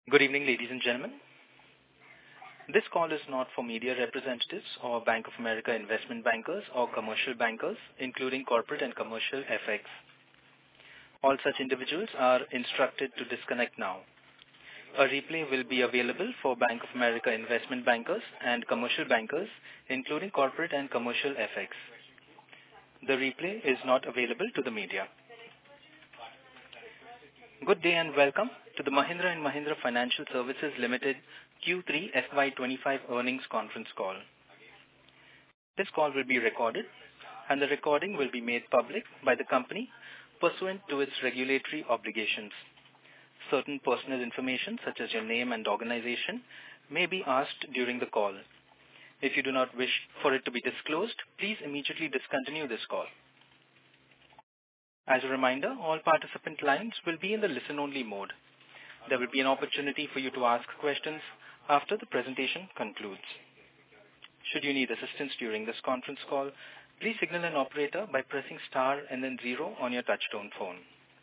Good evening, ladies and gentlemen. This call is not for media representatives or Bank of America investment bankers or commercial bankers, including corporate and commercial FX. All such individuals are instructed to disconnect now. A replay will be available for Bank of America investment bankers and commercial bankers, including corporate and commercial FX. The replay is not available to the media. Good day and welcome to the Mahindra & Mahindra Financial Services Limited Q3 FY25 earnings conference call. This call will be recorded and the recording will be made public by the company pursuant to its regulatory obligations. Certain personal information such as your name and organization may be asked during the call. If you do not wish for it to be disclosed, please immediately discontinue this call. As a reminder, all participant lines will be in the listen-only mode. There will be an opportunity for you to ask questions after the presentation concludes. Should you need assistance during this conference call, please signal an operator by pressing star and then 0 on your touchtone phone.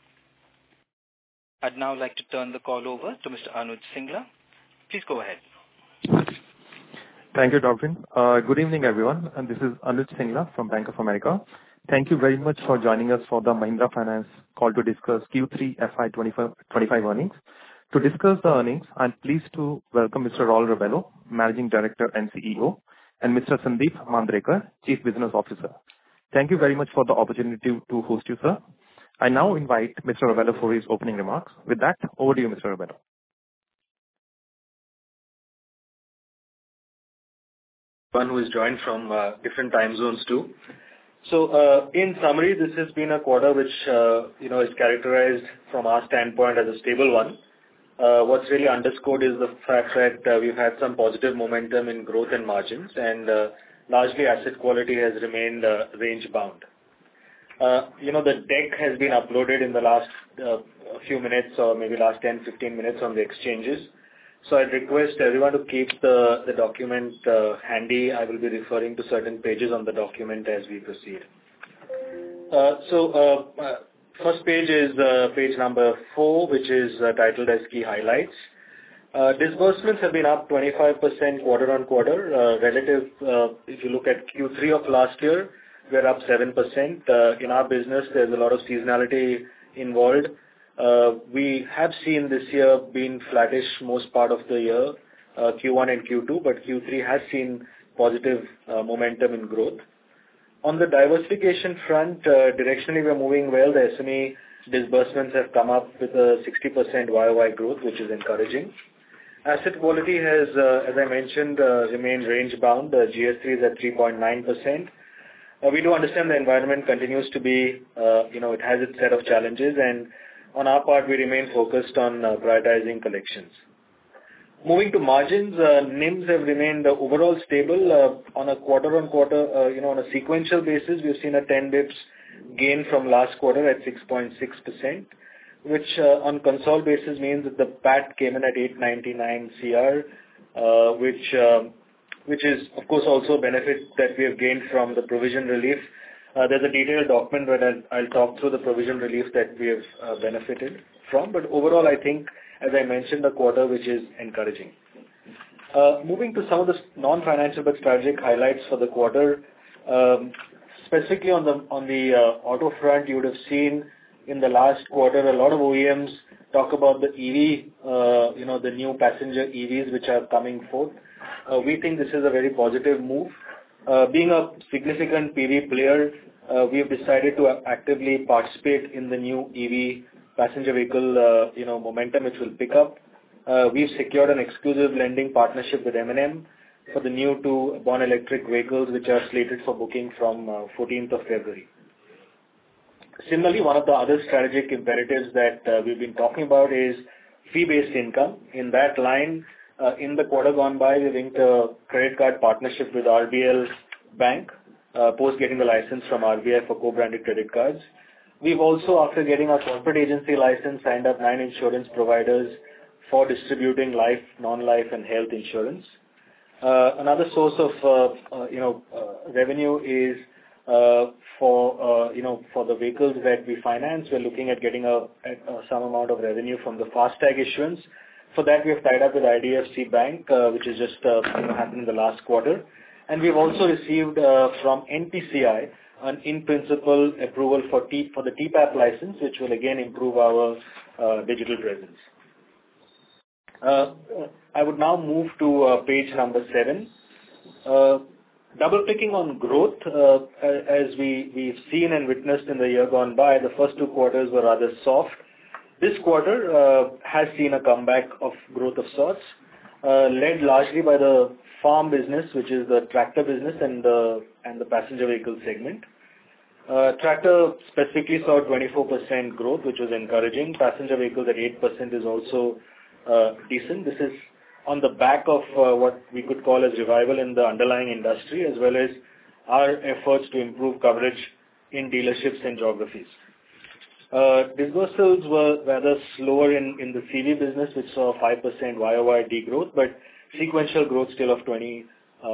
I'd now like to turn the call over to Mr. Anuj Singla. Please go ahead. Thank you, Dr. Good evening, everyone. And this is Anuj Singla from Bank of America. Thank you very much for joining us for the Mahindra Finance call to discuss Q3 FY25 earnings. To discuss the earnings, I'm pleased to welcome Mr. Raul Rebello, Managing Director and CEO, and Mr. Sandeep Mandrekar, Chief Business Officer. Thank you very much for the opportunity to host you, sir. I now invite Mr. Rebello for his opening remarks. With that, over to you, Mr. Rebello. One who is joined from different time zones too. So, in summary, this has been a quarter which, is characterized from our standpoint as a stable one. What's really underscored is the fact that we've had some positive momentum in growth and margins, and largely asset quality has remained range-bound. The deck has been uploaded in the last few minutes or maybe last 10-15 minutes on the exchanges. So I'd request everyone to keep the document handy. I will be referring to certain pages on the document as we proceed. First page is page number 4, which is titled as Key Highlights. Disbursements have been up 25% quarter on quarter. Relative, if you look at Q3 of last year, we're up 7%. In our business, there's a lot of seasonality involved. We have seen this year being flattish most part of the year, Q1 and Q2, but Q3 has seen positive momentum in growth. On the diversification front, directionally we're moving well. The SME disbursements have come up with a 60% YOY growth, which is encouraging. Asset quality has, as I mentioned, remained range-bound. The GS3 is at 3.9%. We do understand the environment continues to be, it has its set of challenges, and on our part, we remain focused on prioritizing collections. Moving to margins, NIMs have remained overall stable on a quarter-on-quarter, on a sequential basis. We've seen a 10 bips gain from last quarter at 6.6%, which on console basis means that the PAT came in at 899 CR, which is, of course, also a benefit that we have gained from the provision relief. There's a detailed document where I'll talk through the provision relief that we have benefited from. But overall, I think, as I mentioned, a quarter which is encouraging. Moving to some of the non-financial but strategic highlights for the quarter, specifically on the auto front, you would have seen in the last quarter a lot of OEMs talk about the EV, the new passenger EVs which are coming forth. We think this is a very positive move. Being a significant PV player, we have decided to actively participate in the new EV passenger vehicle, momentum which will pick up. We've secured an exclusive lending partnership with M&M for the new 2 Born Electric vehicles which are slated for booking from 14th of February. Similarly, one of the other strategic imperatives that we've been talking about is fee-based income. In that line, in the quarter gone by, we linked a credit card partnership with RBL Bank, post getting the license from RBI for co-branded credit cards. We've also, after getting our corporate agency license, signed up 9 insurance providers for distributing life, non-life, and health insurance. Another source of revenue is for the vehicles that we finance. We're looking at getting some amount of revenue from the FASTag issuance. For that, we have tied up with IDFC Bank, which has just happened in the last quarter. And we've also received from NPCI an in-principle approval for the TPAP license, which will again improve our digital presence. I would now move to page number 7. Double-clicking on growth, as we've seen and witnessed in the year gone by, the first 2 quarters were rather soft. This quarter has seen a comeback of growth of sorts, led largely by the farm business, which is the tractor business and the passenger vehicle segment. Tractor specifically saw 24% growth, which was encouraging. Passenger vehicles at 8% is also decent. This is on the back of what we could call as revival in the underlying industry, as well as our efforts to improve coverage in dealerships and geographies. Disbursements were rather slower in the CV business, which saw 5% YOY degrowth, but sequential growth still of 25%.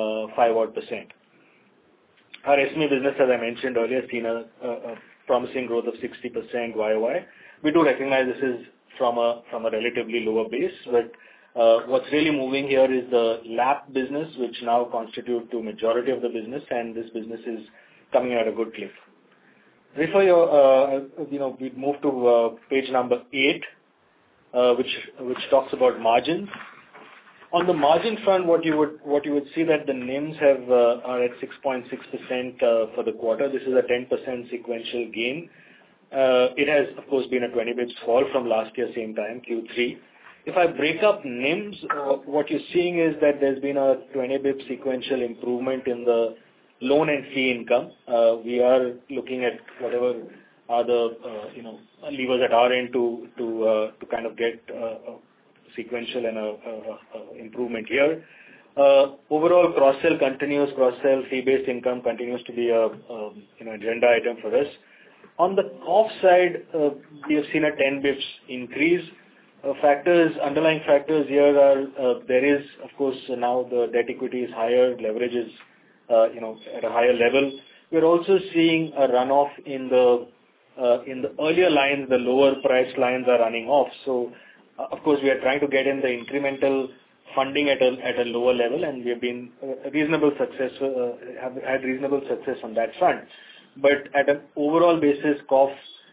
Our SME business, as I mentioned earlier, has seen a promising growth of 60% YOY. We do recognize this is from a relatively lower base, but what's really moving here is the LAP business, which now constitutes the majority of the business, and this business is coming at a good clip. Before we move to page number 8, which talks about margins. On the margin front, what you would see that the NIMs are at 6.6% for the quarter. This is a 10% sequential gain. It has, of course, been a 20 basis fall from last year same time, Q3. If I break up NIMs, what you're seeing is that there's been a 20 basis sequential improvement in the loan and fee income. We are looking at whatever are the levers at our end to kind of get sequential and improvement here. Overall, cross-sell continues. Cross-sell fee-based income continues to be a agenda item for us. On the off side, we have seen a 10 basis increase. Underlying factors here are there is, of course, now the debt equity is higher, leverage is at a higher level. We're also seeing a runoff in the earlier lines. The lower price lines are running off. So, of course, we are trying to get in the incremental funding at a lower level, and we have been have had reasonable success on that front. But at an overall basis, COF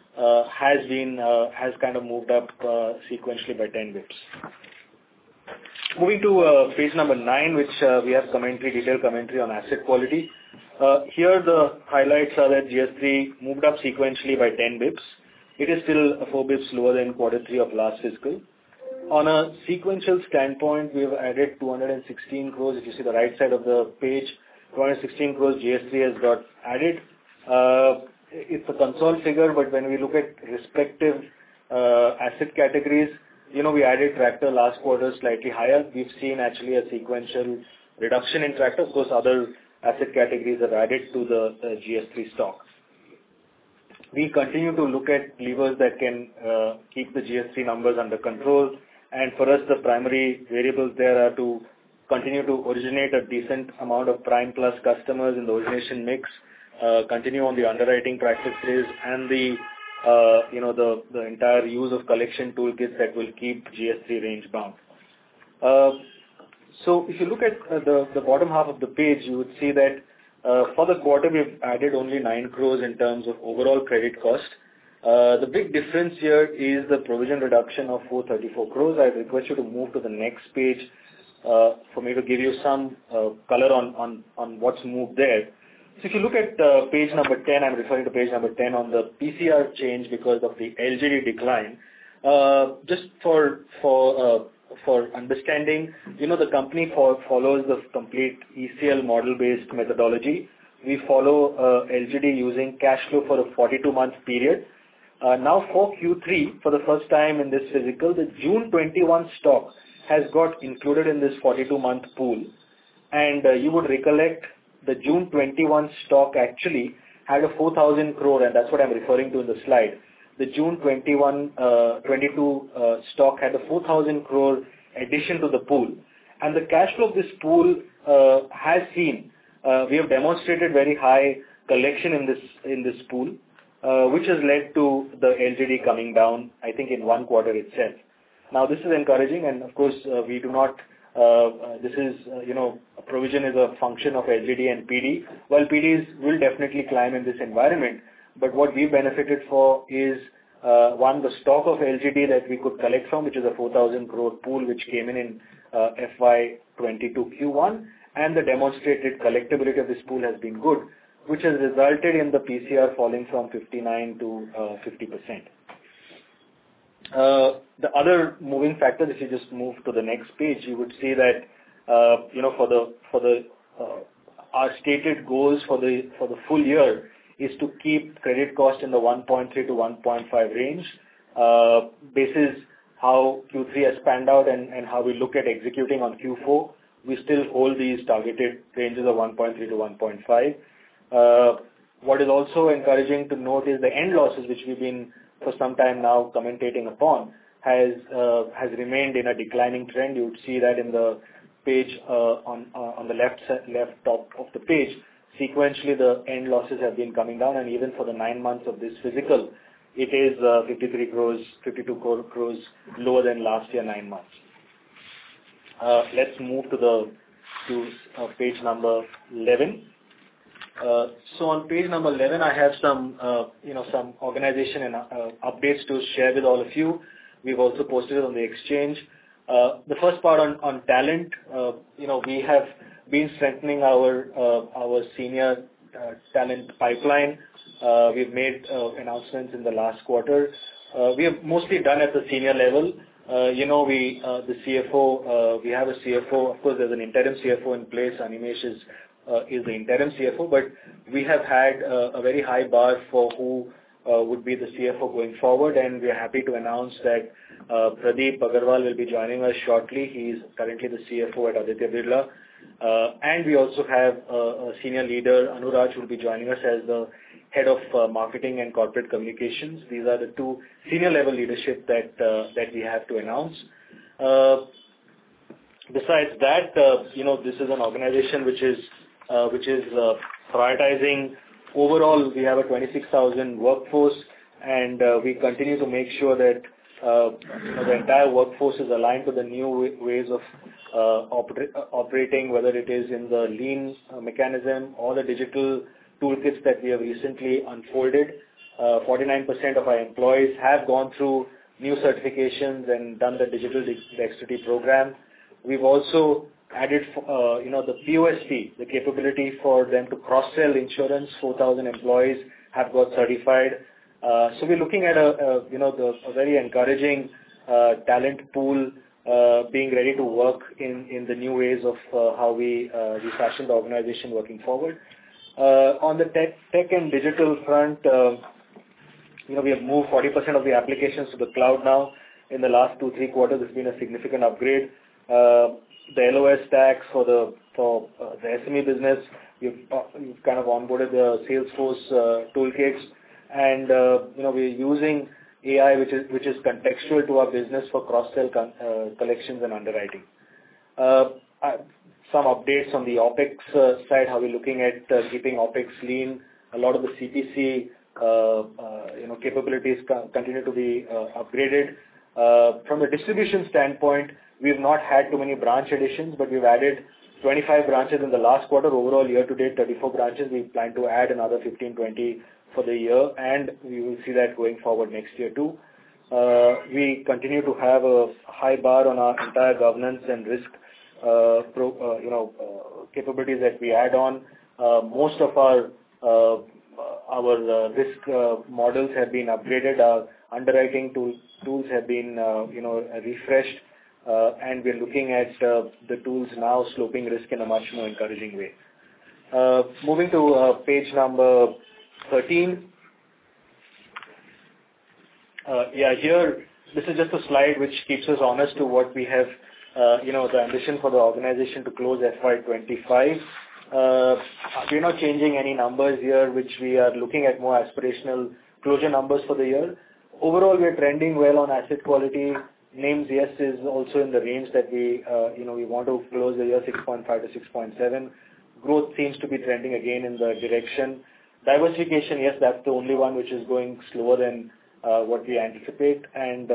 has kind of moved up sequentially by 10 basis. Moving to page number 9, which we have detailed commentary on asset quality. Here the highlights are that GS3 moved up sequentially by 10 basis. It is still 4 basis lower than Q3 of last fiscal. On a sequential standpoint, we have added 216 crores. If you see the right side of the page, 216 crores GS3 has got added. It's a consolidated figure, but when we look at respective asset categories, we added tractor last quarter slightly higher. We've seen actually a sequential reduction in tractor. Of course, other asset categories have added to the GS3 stock. We continue to look at levers that can keep the GS3 numbers under control. And for us, the primary variables there are to continue to originate a decent amount of prime plus customers in the origination mix, continue on the underwriting practices, and the entire use of collection toolkits that will keep GS3 range bound. So if you look at the bottom half of the page, you would see that for the quarter we've added only 9 crores in terms of overall credit cost. The big difference here is the provision reduction of 434 crores. I request you to move to the next page for me to give you some color on what's moved there. So if you look at page number 10, I'm referring to page number 10 on the PCR change because of the LGD decline. Just for understanding, the company follows the complete ECL model-based methodology. We follow LGD using cash flow for a 42-month period. Now for Q3, for the first time in this physical, the June 21 stock has got included in this 42-month pool. And you would recollect the June 21 stock actually had a 4,000 crore, and that's what I'm referring to in the slide. The June 22 stock had a 4,000 crore addition to the pool. And the cash flow of this pool has seen, we have demonstrated very high collection in this pool, which has led to the LGD coming down, I think, in one quarter itself. Now, this is encouraging, and of course, we do not. This is, a provision is a function of LGD and PD. While PDs will definitely climb in this environment, but what we benefited for is one, the stock of LGD that we could collect from, which is a 4,000 crore pool which came in FY22 Q1, and the demonstrated collectability of this pool has been good, which has resulted in the PCR falling from 59 to 50%. The other moving factors, if you just move to the next page, you would see that our stated goals for the full year is to keep credit cost in the 1.3 to 1.5 range. Basis how Q3 has panned out and how we look at executing on Q4, we still hold these targeted ranges of 1.3 to 1.5. What is also encouraging to note is the end losses, which we've been for some time now commentating upon, has remained in a declining trend. You would see that in the page on the left top of the page. Sequentially, the end losses have been coming down, and even for the 9 months of this fiscal, it is 52 crores lower than last year 9 months. Let's move to page number 11. So on page number 11, I have some organization and updates to share with all of you. We've also posted it on the exchange. The first part on talent, we have been strengthening our senior talent pipeline. We've made announcements in the last quarter. We have mostly done at the senior level. The CFO, we have a CFO. Of course, there's an interim CFO in place. Animesh is the interim CFO, but we have had a very high bar for who would be the CFO going forward, and we are happy to announce that Pradeep Agarwal will be joining us shortly. He is currently the CFO at Aditya Birla. And we also have a senior leader, Anuraj, who will be joining us as the head of marketing and corporate communications. These are the two senior level leadership that we have to announce. Besides that, this is an organization which is prioritizing. Overall, we have a 26,000 workforce, and we continue to make sure that the entire workforce is aligned to the new ways of operating, whether it is in the lean mechanism or the digital toolkits that we have recently unfolded. 49% of our employees have gone through new certifications and done the digital dexterity program. We've also added, the POSP, the capability for them to cross-sell insurance. 4,000 employees have got certified. So we're looking at a very encouraging talent pool being ready to work in the new ways of how we refashion the organization working forward. On the tech and digital front, we have moved 40% of the applications to the cloud now. In the last 2-3 quarters, it's been a significant upgrade. The LOS stacks for the SME business, we've kind of onboarded the Salesforce toolkits, and we're using AI, which is contextual to our business for cross-sell collections and underwriting. Some updates on the OPEX side, how we're looking at keeping OPEX lean. A lot of the CPC capabilities continue to be upgraded. From a distribution standpoint, we've not had too many branch additions, but we've added 25 branches in the last quarter. Overall, year to date, 34 branches. We plan to add another 15-20 for the year, and we will see that going forward next year too. We continue to have a high bar on our entire governance and risk capabilities that we add on. Most of our risk models have been upgraded. Our underwriting tools have been refreshed, and we're looking at the tools now sloping risk in a much more encouraging way. Moving to page number 13. Here, this is just a slide which keeps us honest to what we have, the ambition for the organization to close FY25. We're not changing any numbers here, which we are looking at more aspirational closure numbers for the year. Overall, we're trending well on asset quality. Names, yes, is also in the range that we want to close the year 6.5 to 6.7. Growth seems to be trending again in the direction. Diversification, yes, that's the only one which is going slower than what we anticipate. And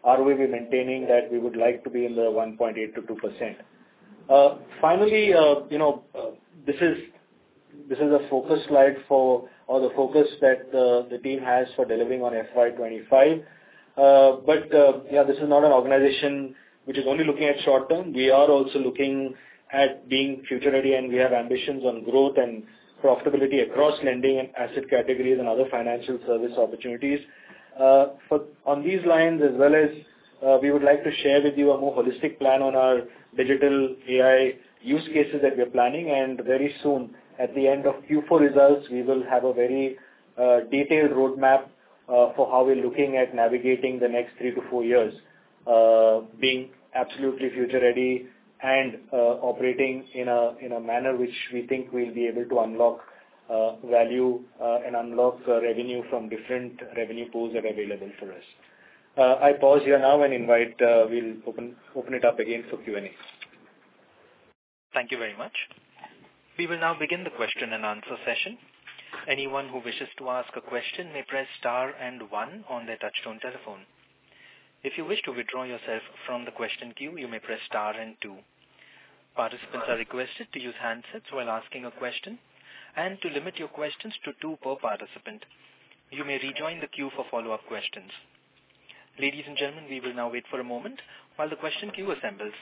ROE we're maintaining that we would like to be in the 1.8 to 2%. Finally, this is a focus slide or the focus that the team has for delivering on FY25. This is not an organization which is only looking at short term. We are also looking at being future ready, and we have ambitions on growth and profitability across lending and asset categories and other financial service opportunities. On these lines, as well as we would like to share with you a more holistic plan on our digital AI use cases that we're planning, and very soon, at the end of Q4 results, we will have a very detailed roadmap for how we're looking at navigating the next 3 to 4 years, being absolutely future ready and operating in a manner which we think we'll be able to unlock value and unlock revenue from different revenue pools that are available for us. I pause here now and invite, we'll open it up again for Q&A. Thank you very much. We will now begin the question and answer session. Anyone who wishes to ask a question may press star and 1 on their touchtone telephone. If you wish to withdraw yourself from the question queue, you may press star and 2. Participants are requested to use handsets while asking a question and to limit your questions to 2 per participant. You may rejoin the queue for follow-up questions. Ladies and gentlemen, we will now wait for a moment while the question queue assembles.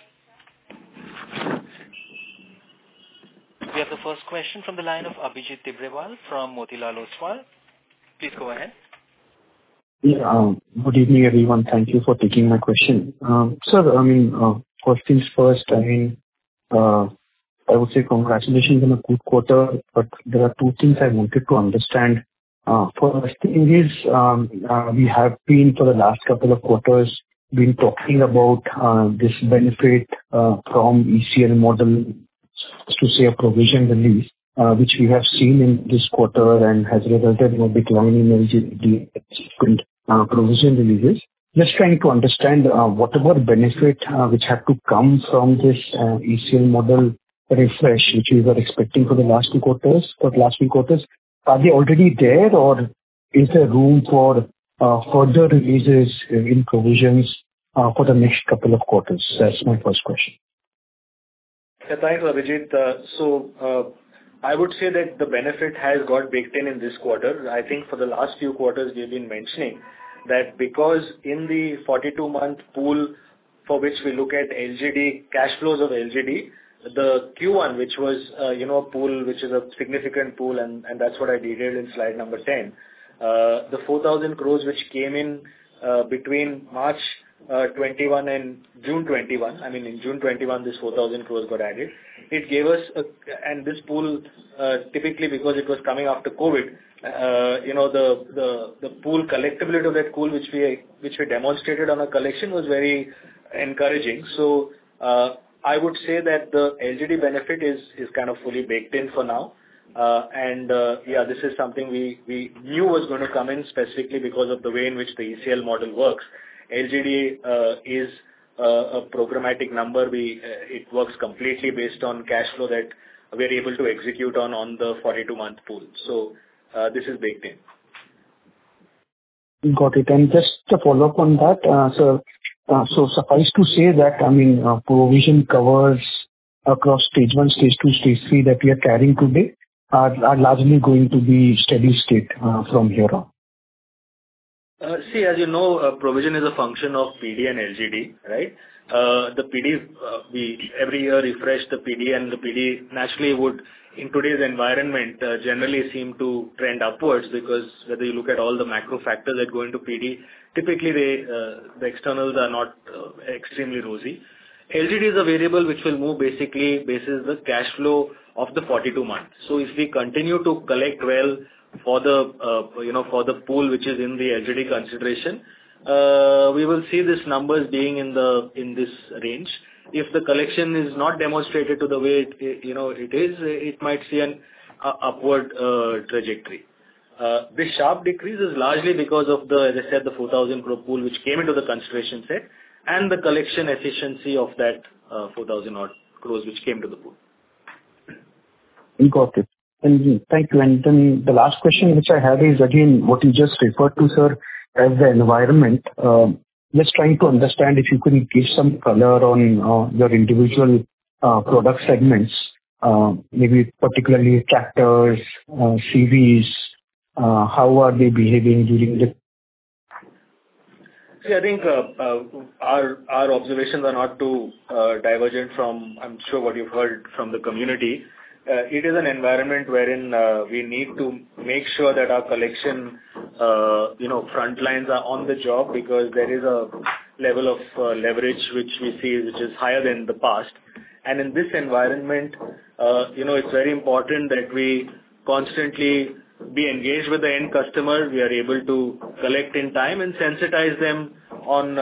We have the first question from the line of Abhijit Tibrewal from Motilal Oswal. Please go ahead. Yeah, good evening, everyone. Thank you for taking my question. Sir, first things first, I would say congratulations on a good quarter, but there are 2 things I wanted to understand. First thing is, we have been for the last couple of quarters been talking about this benefit from ECL model, to say a provision release, which we have seen in this quarter and has resulted in a decline in LGD provision releases. Just trying to understand whatever benefit which have to come from this ECL model refresh, which we were expecting for the last few quarters, are they already there, or is there room for further releases in provisions for the next couple of quarters? That's my first question. Yeah, thanks, Abhijit. I would say that the benefit has got baked in this quarter. I think for the last few quarters, we've been mentioning that because in the 42-month pool for which we look at LGD, cash flows of LGD, the Q1, which was, a pool which is a significant pool, and that's what I detailed in slide number 10. The 4,000 crores which came in between March 21 and June 21. I mean, in June 21, this 4,000 crores got added. It gave us, and this pool, typically because it was coming after COVID, the pool collectability of that pool, which we demonstrated on a collection, was very encouraging. So, I would say that the LGD benefit is kind of fully baked in for now. This is something we knew was going to come in specifically because of the way in which the ECL model works. LGD is a programmatic number. It works completely based on cash flow that we're able to execute on the 42-month pool. So this is baked in. Got it. And just to follow up on that, so suffice to say that, provision covers across stage 1, stage 2, stage 3 that we are carrying today are largely going to be steady state from here on. See, as you know, provision is a function of PD and LGD, right? The PD, we every year refresh the PD, and the PD naturally would, in today's environment, generally seem to trend upwards, because whether you look at all the macro factors that go into PD, typically the externals are not extremely rosy. LGD is a variable which will move basically basis the cash flow of the 42 months. So if we continue to collect well for the for the pool which is in the LGD consideration, we will see these numbers being in this range. If the collection is not demonstrated to the way it might see an upward trajectory. This sharp decrease is largely because of the, as I said, the 4,000 crore pool which came into the consideration set, and the collection efficiency of that 4,000 odd crores which came to the pool. Got it. And thank you. And then the last question which I have is again what you just referred to, sir, as the environment. Just trying to understand if you could give some color on your individual product segments, maybe particularly tractors, CVs, how are they behaving during the... See, I think our observations are not too divergent from, I'm sure, what you've heard from the community. It is an environment wherein we need to make sure that our collection, front lines are on the job, because there is a level of leverage which we see which is higher than the past. And in this environment, it's very important that we constantly be engaged with the end customer. We are able to collect in time and sensitize them on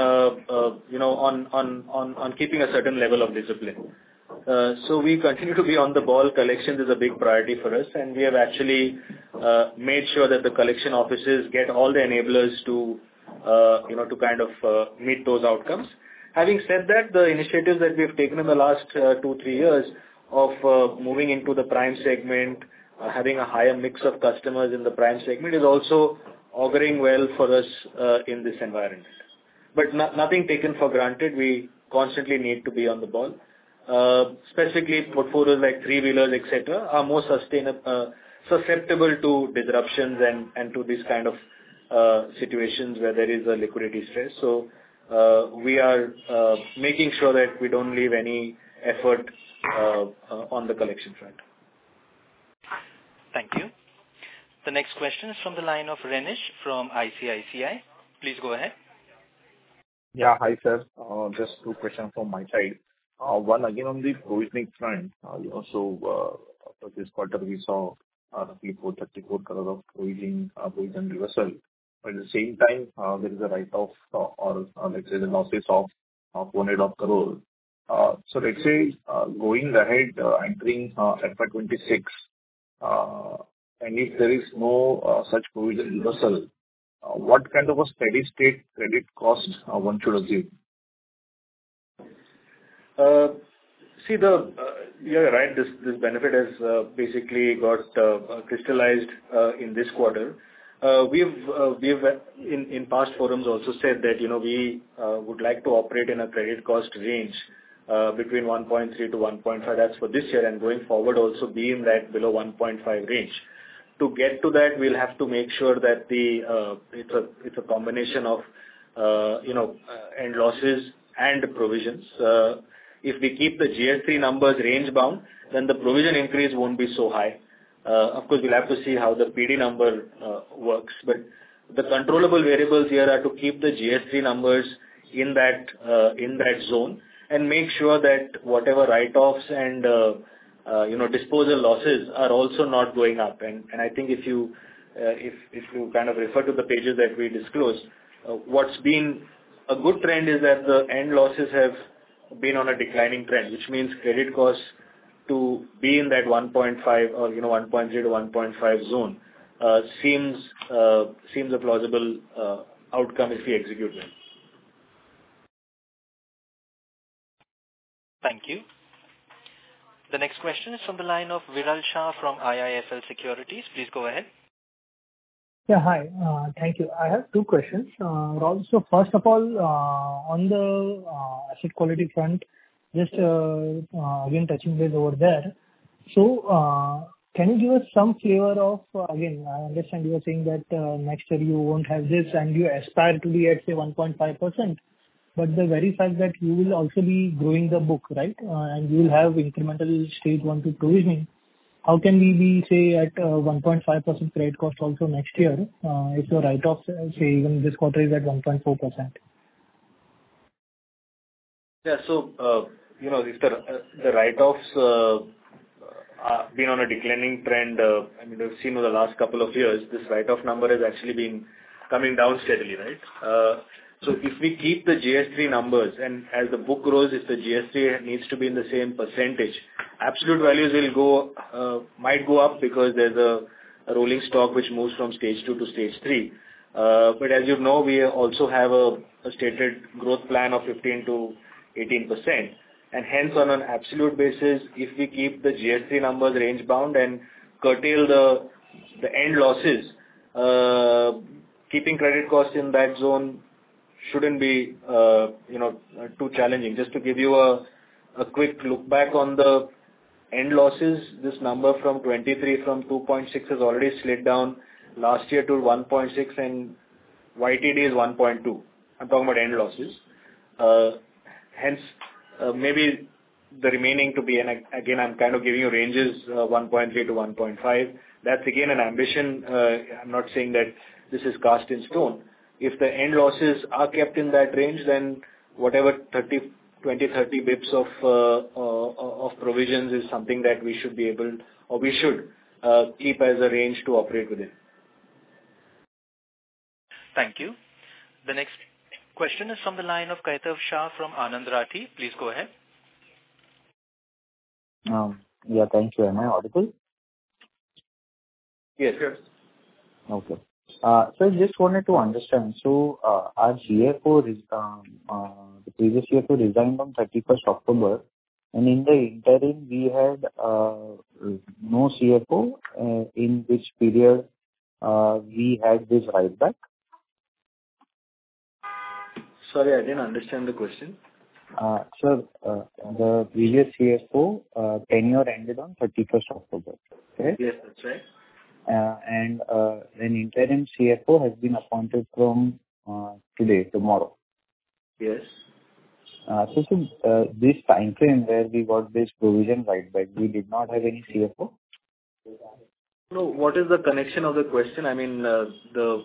keeping a certain level of discipline. So we continue to be on the ball. Collections is a big priority for us, and we have actually made sure that the collection offices get all the enablers to kind of meet those outcomes. Having said that, the initiatives that we have taken in the last 2-3 years of moving into the prime segment, having a higher mix of customers in the prime segment, is also auguring well for us in this environment. But nothing taken for granted. We constantly need to be on the ball. Specifically, portfolios like three-wheelers, etc., are more susceptible to disruptions and to these kind of situations where there is a liquidity stress. So we are making sure that we don't leave any effort on the collection front. Thank you. The next question is from the line of Renish from ICICI. Please go ahead. Yeah, hi sir. Just 2 questions from my side. One again on the provisioning front. So after this quarter we saw roughly 434 crore of provision reversal. But at the same time, there is a write-off or let's say the losses of 100 crore. So let's say going ahead, entering FY26, and if there is no such provision reversal, what kind of a steady state credit cost one should assume? See, you're right. This benefit has basically got crystallized in this quarter. We've in past forums also said that we would like to operate in a credit cost range between 1.3 to 1.5. That's for this year, and going forward also be in that below 1.5 range. To get to that, we'll have to make sure that it's a combination of end losses and provisions. If we keep the GS3 numbers range bound, then the provision increase won't be so high. Of course, we'll have to see how the PD number works, but the controllable variables here are to keep the GS3 numbers in that zone and make sure that whatever write-offs and disposal losses are also not going up. And I think if you kind of refer to the pages that we disclosed, what's been a good trend is that the end losses have been on a declining trend, which means credit costs to be in that 1.5 or 1.0 to 1.5 zone seems a plausible outcome if we execute well. Thank you. The next question is from the line of Viral Shah from IIFL Securities. Please go ahead. Yeah, hi. Thank you. I have 2 questions. Rahul, so first of all, on the asset quality front, just again touching base over there. So can you give us some flavor of, again, I understand you were saying that next year you won't have this and you aspire to be at say 1.5%. But the very fact that you will also be growing the book, right? And you will have incremental stage 1 to provisioning. How can we be, say, at 1.5% credit cost also next year if your write-off, say, even this quarter is at 1.4%? Yeah, so, if the write-offs been on a declining trend, we've seen over the last couple of years, this write-off number has actually been coming down steadily, right? So if we keep the GS3 numbers, and as the book grows, if the GS3 needs to be in the same percentage, absolute values might go up because there's a rolling stock which moves from stage 2 to stage 3. But as you know, we also have a stated growth plan of 15 to 18%. And hence, on an absolute basis, if we keep the GS3 numbers range bound and curtail the end losses, keeping credit costs in that zone shouldn't be too challenging. Just to give you a quick look back on the end losses, this number from 23 from 2.6 has already slid down last year to 1.6, and YTD is 1.2. I'm talking about end losses. Hence, maybe the remaining to be, and again, I'm kind of giving you ranges, 1.3 to 1.5. That's again an ambition. I'm not saying that this is cast in stone. If the end losses are kept in that range, then whatever 30 bips of provisions is something that we should be able, or we should keep as a range to operate within. Thank you. The next question is from the line of Kaitav Shah from Anand Rathi. Please go ahead. Yeah, thank you. Am I audible? Yes. Okay. So I just wanted to understand. So our CFO, the previous CFO resigned on 31st October, and in the interim we had no CFO, in which period we had this write back. Sorry, I didn't understand the question. Sir, the previous CFO tenure ended on 31st October. Okay? Yes, that's right. And an interim CFO has been appointed from tomorrow. Yes. So this time frame where we got this provision right back, we did not have any CFO? No, what is the connection of the question? I mean, the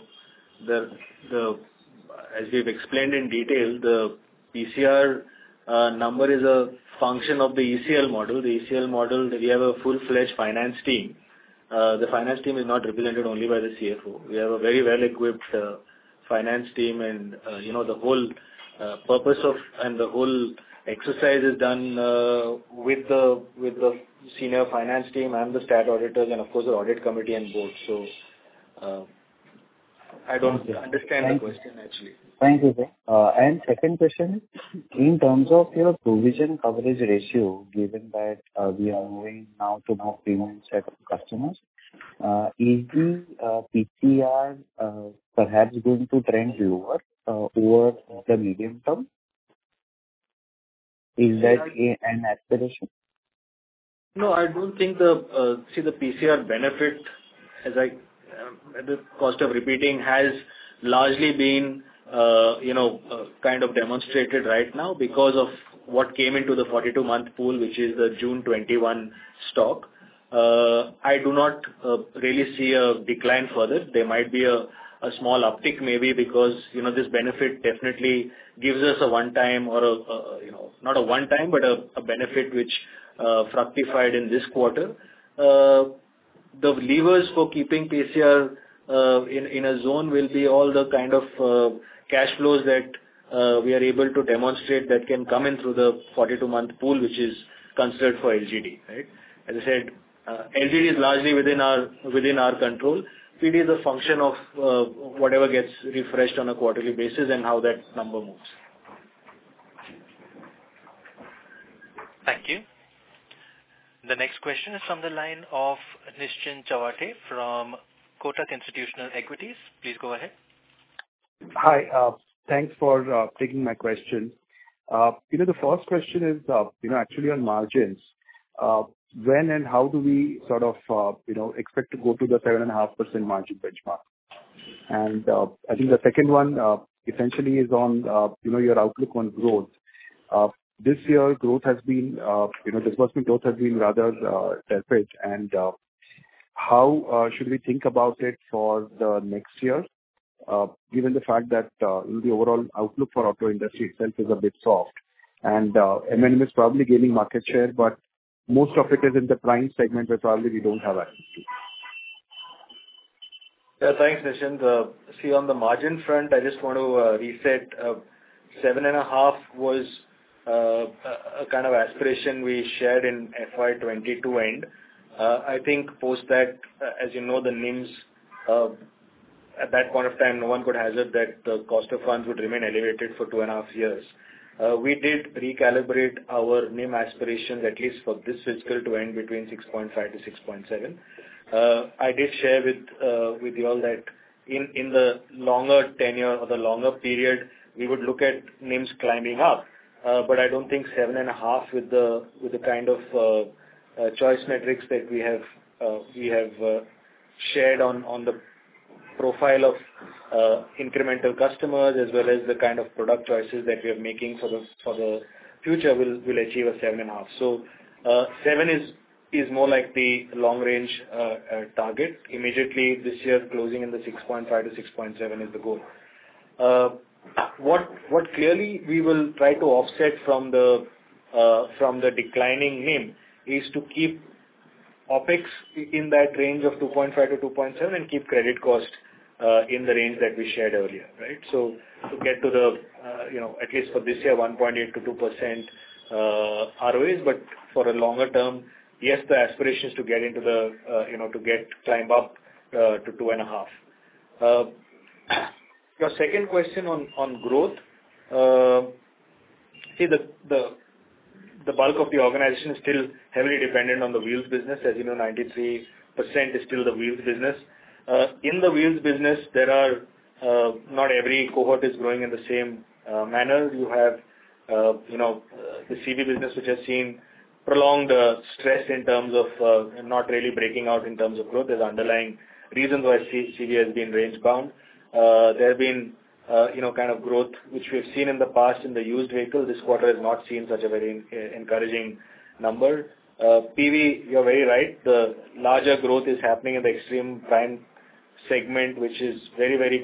as we've explained in detail, the PCR number is a function of the ECL model. The ECL model, we have a full-fledged finance team. The finance team is not represented only by the CFO. We have a very well-equipped finance team, and the whole purpose of and the whole exercise is done with the senior finance team and the stat auditors, and of course the audit committee and board. So I don't understand the question actually. Thank you, sir. And second question, in terms of your provision coverage ratio, given that we are moving now to more premium set of customers, is the PCR perhaps going to trend lower over the medium term? Is that an aspiration? No, I don't think the PCR benefit, as at the cost of repeating, has largely been kind of demonstrated right now because of what came into the 42-month pool, which is the June 21 stock. I do not really see a decline further. There might be a small uptick maybe because this benefit definitely gives us a one-time or not a one-time but a benefit which fructified in this quarter. The levers for keeping PCR in a zone will be all the kind of cash flows that we are able to demonstrate that can come in through the 42-month pool, which is considered for LGD. Right? As I said, LGD is largely within our control. PD is a function of whatever gets refreshed on a quarterly basis and how that number moves. Thank you. The next question is from the line of Nischint Chawathe from Kotak Institutional Equities. Please go ahead. Hi. Thanks for taking my question. The first question is, actually on margins. When and how do we sort of, expect to go to the 7.5% margin benchmark? And I think the second one essentially is on, your outlook on growth. This year, growth has been, disbursement growth has been rather tepid. And how should we think about it for the next year, given the fact that the overall outlook for auto industry itself is a bit soft, and M&M is probably gaining market share, but most of it is in the prime segment where probably we don't have access to. Yeah, thanks, Nischint. See, on the margin front, I just want to reset. 7.5 was a kind of aspiration we shared in FY22 end. I think post that, as you know, the NIMs, at that point of time, no one could hazard that the cost of funds would remain elevated for 2.5 years. We did recalibrate our NIM aspirations, at least for this fiscal, to end between 6.5 to 6.7. I did share with you all that in the longer tenure or the longer period, we would look at NIMs climbing up. But I don't think 7.5 with the kind of choice metrics that we have shared on the profile of incremental customers, as well as the kind of product choices that we are making for the future will achieve a 7.5. So 7 is more like the long range target. Immediately this year, closing in the 6.5 to 6.7 is the goal. What clearly we will try to offset from the declining NIM is to keep OpEx in that range of 2.5 to 2.7 and keep credit cost in the range that we shared earlier, right? So to get to the at least for this year 1.8 to 2% ROAs, but for a longer term, yes, the aspiration is to get into the climb up to 2.5. Your second question on growth, see the bulk of the organization is still heavily dependent on the wheels business. As you know, 93% is still the wheels business. In the wheels business, there are not every cohort is growing in the same manner. You have the CV business, which has seen prolonged stress in terms of not really breaking out in terms of growth. There's underlying reasons why CV has been range bound. There have been kind of growth which we have seen in the past in the used vehicle. This quarter has not seen such a very encouraging number. PV, you're very right. The larger growth is happening in the extreme prime segment, which is very, very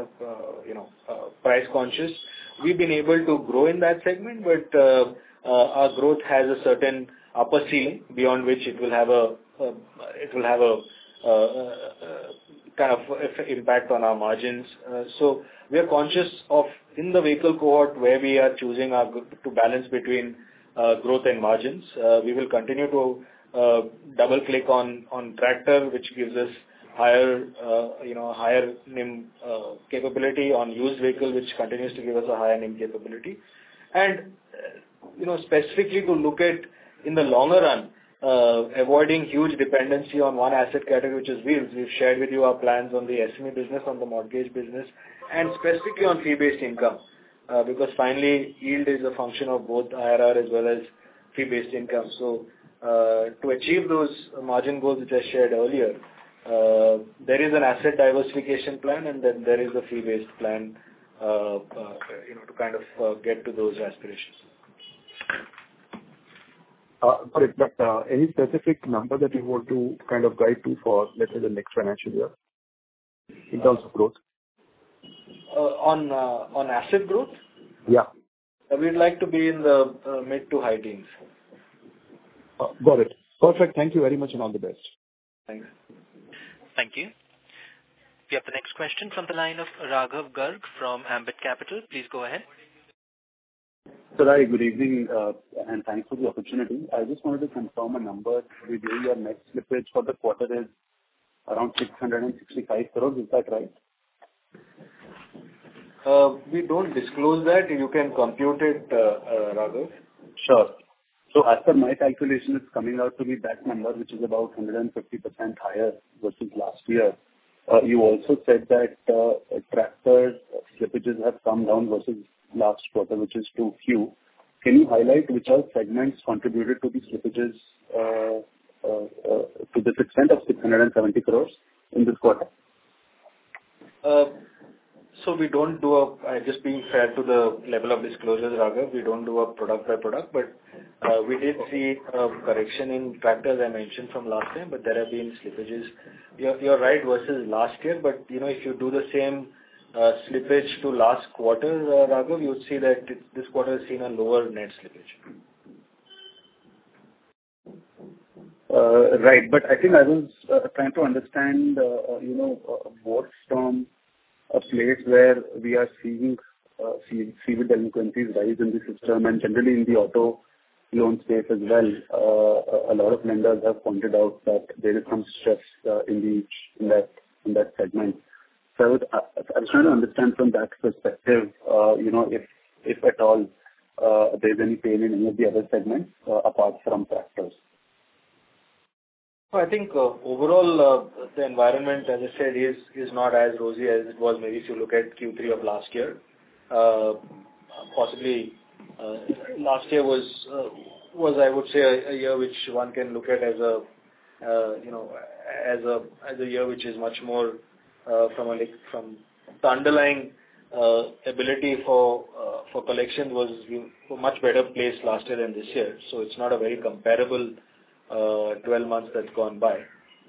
price conscious. We've been able to grow in that segment, but our growth has a certain upper ceiling beyond which it will have a kind of impact on our margins. So we are conscious of in the vehicle cohort where we are choosing to balance between growth and margins. We will continue to double click on tractor, which gives us higher NIM capability, on used vehicle, which continues to give us a higher NIM capability. And specifically to look at in the longer run, avoiding huge dependency on one asset category, which is wheels. We've shared with you our plans on the SME business, on the mortgage business, and specifically on fee-based income, because finally yield is a function of both IRR as well as fee-based income. So to achieve those margin goals which I shared earlier, there is an asset diversification plan, and then there is a fee-based plan to kind of get to those aspirations. But any specific number that you want to kind of guide to for, let's say, the next financial year in terms of growth? On asset growth? Yeah. We'd like to be in the mid to high teens. Got it. Perfect. Thank you very much and all the best. Thanks. Thank you. We have the next question from the line of Raghav Garg from Ambit Capital. Please go ahead. Sir, hi, good evening, and thanks for the opportunity. I just wanted to confirm a number with you. Your net slippage for the quarter is around 665 crores. Is that right? We don't disclose that. You can compute it, Raghav. Sure. So as per my calculation, it's coming out to be that number, which is about 150% higher versus last year. You also said that tractor slippages have come down versus last quarter, which is 2Q. Can you highlight which are segments contributed to the slippages to this extent of 670 crores in this quarter? So we don't do just being fair to the level of disclosures, Raghav, we don't do a product by product, but we did see a correction in tractors, I mentioned from last time, but there have been slippages. You're right versus last year, but if you do the same slippage to last quarter, Raghav, you would see that this quarter has seen a lower net slippage. Right, but I think I was trying to understand, more from a place where we are seeing CV delinquencies rise in the system and generally in the auto loan space as well. A lot of lenders have pointed out that there is some stress in that segment. So I was trying to understand from that perspective, if at all there's any pain in any of the other segments apart from tractors. I think overall the environment, as I said, is not as rosy as it was maybe if you look at Q3 of last year. Possibly, last year was I would say a year which one can look at as a as a year which is much more from the underlying ability for collection was much better placed last year than this year. So it's not a very comparable 12 months that's gone by.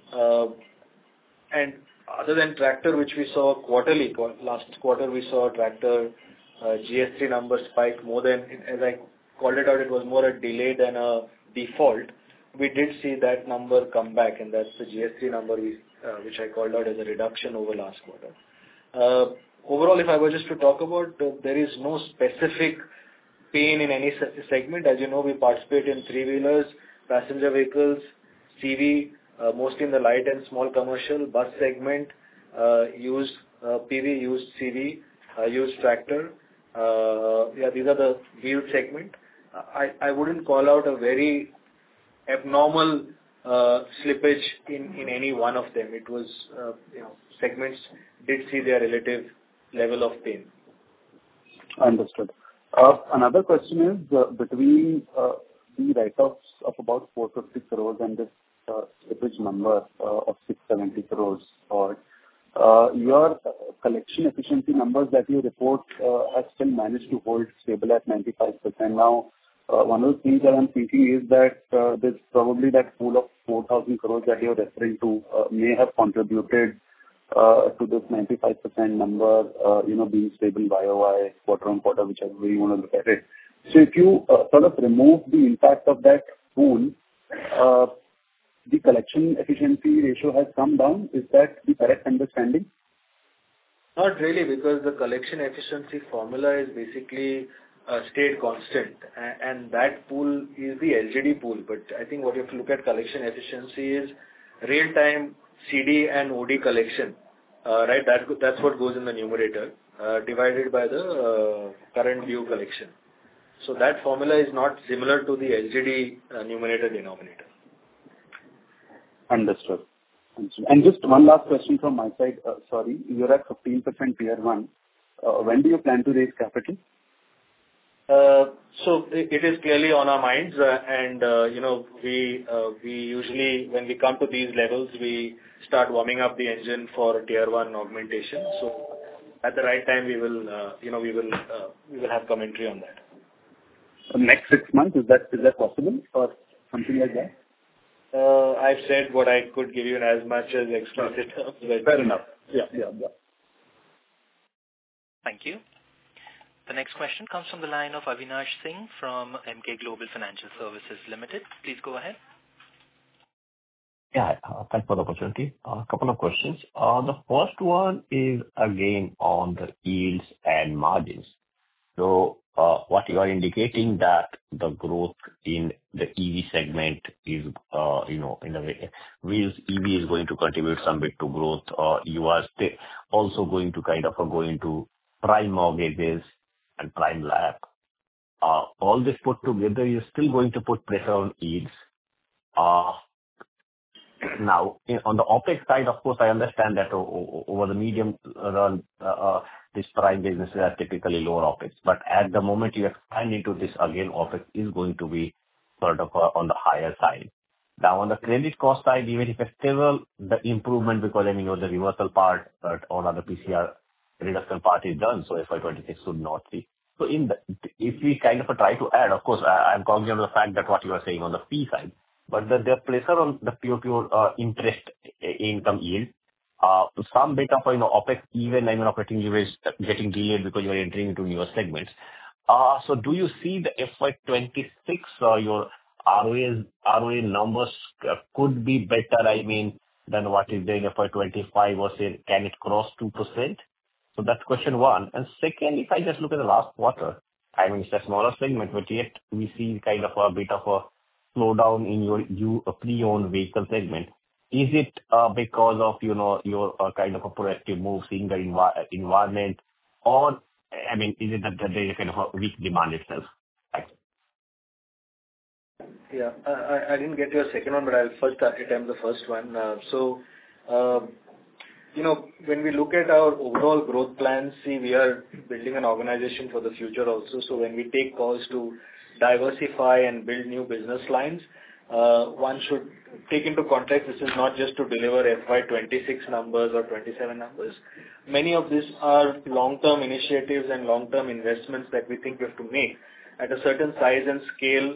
And other than tractor, which we saw quarterly, last quarter we saw tractor GS3 number spike more than, as I called it out, it was more a delay than a default. We did see that number come back, and that's the GS3 number which I called out as a reduction over last quarter. Overall, if I were just to talk about, there is no specific pain in any segment. As you know, we participate in three-wheelers, passenger vehicles, CV, mostly in the light and small commercial, bus segment, used PV, used CV, used tractor. These are the wheel segment. I wouldn't call out a very abnormal slippage in any one of them. It was, segments did see their relative level of pain. Understood. Another question is between the write-offs of about 450 crores and this slippage number of 670 crores, or your collection efficiency numbers that you report have still managed to hold stable at 95%. Now, one of the things that I'm thinking is that there's probably that pool of 4,000 crores that you're referring to may have contributed to this 95% number, being stable YOY, quarter on quarter, whichever way you want to look at it. So if you sort of remove the impact of that pool, the collection efficiency ratio has come down. Is that the correct understanding? Not really, because the collection efficiency formula is basically stayed constant, and that pool is the LGD pool. But I think what you have to look at collection efficiency is real-time CD and OD collection, right? That's what goes in the numerator, divided by the current due collection. So that formula is not similar to the LGD numerator denominator. Understood. And just one last question from my side. Sorry, you're at 15% Tier 1. When do you plan to raise capital? So it is clearly on our minds, and we usually, when we come to these levels, we start warming up the engine for Tier 1 augmentation. So at the right time, we will have commentary on that. Next 6 months, is that possible or something like that? I've said what I could give you in as much as explicit terms. Fair enough. Yeah. Thank you. The next question comes from the line of Avinash Singh from Emkay Global Financial Services Limited. Please go ahead. Yeah, thanks for the opportunity. A couple of questions. The first one is again on the yields and margins. So what you are indicating that the growth in the EV segment is, in a way, wheels EV is going to contribute some bit to growth. You are also going to kind of go into prime mortgages and prime LAP. All this put together, you're still going to put pressure on yields. Now, on the OPEX side, of course, I understand that over the medium run, these prime businesses are typically lower OPEX. But at the moment you expand into this, again, OPEX is going to be sort of on the higher side. Now, on the credit cost side, even if it's still the improvement, because the reversal part or other PCR reduction part is done, so FY26 should not see. So if we kind of try to add, of course, I'm cognizant of the fact that what you are saying on the fee side, but the pressure on the pure interest income yield, some bit of OPEX, even operating leverage getting delayed because you are entering into newer segments. So do you see the FY26 your ROA numbers could be better, than what is there in FY25, or say, can it cross 2%? So that's question one. And second, if I just look at the last quarter, it's a smaller segment, but yet we see kind of a bit of a slowdown in your pre-owned vehicle segment. Is it because of your kind of a proactive move, seeing the environment, or is it that there is kind of a weak demand itself? Thanks. Yeah, I didn't get your second one, but I'll first attempt the first one. So when we look at our overall growth plans, we are building an organization for the future also. So when we take calls to diversify and build new business lines, one should take into context this is not just to deliver FY26 numbers or 27 numbers. Many of these are long-term initiatives and long-term investments that we think we have to make at a certain size and scale,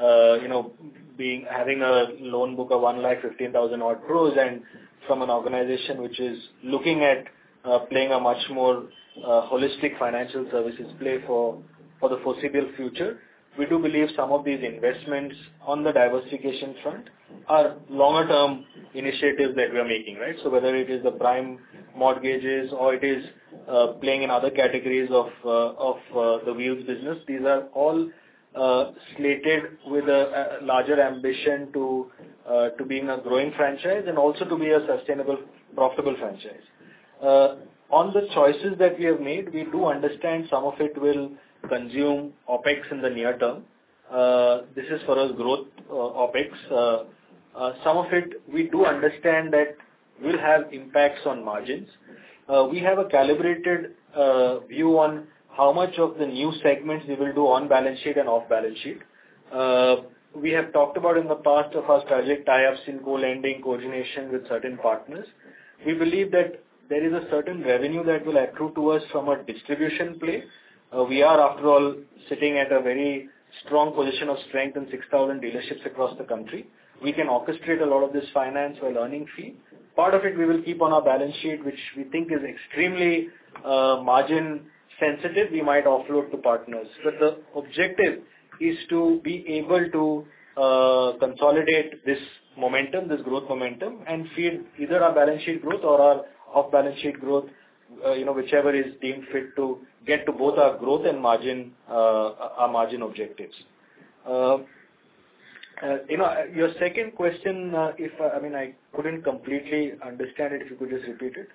having a loan book of 1,15,000 odd crores, and from an organization which is looking at playing a much more holistic financial services play for the foreseeable future. We do believe some of these investments on the diversification front are longer term initiatives that we are making, right? So whether it is the prime mortgages or it is playing in other categories of the wheels business, these are all slated with a larger ambition to being a growing franchise and also to be a sustainable, profitable franchise. On the choices that we have made, we do understand some of it will consume OPEX in the near term. This is for us growth OPEX. Some of it we do understand that will have impacts on margins. We have a calibrated view on how much of the new segments we will do on balance sheet and off balance sheet. We have talked about in the past of our strategic tie-ups in co-lending, coordination with certain partners. We believe that there is a certain revenue that will accrue to us from a distribution play. We are, after all, sitting at a very strong position of strength in 6,000 dealerships across the country. We can orchestrate a lot of this finance while earning fee. Part of it we will keep on our balance sheet, which we think is extremely margin sensitive. We might offload to partners. But the objective is to be able to consolidate this momentum, this growth momentum, and feed either our balance sheet growth or our off-balance sheet growth, whichever is deemed fit to get to both our growth and margin, our margin objectives. Your second question, I couldn't completely understand it. If you could just repeat it.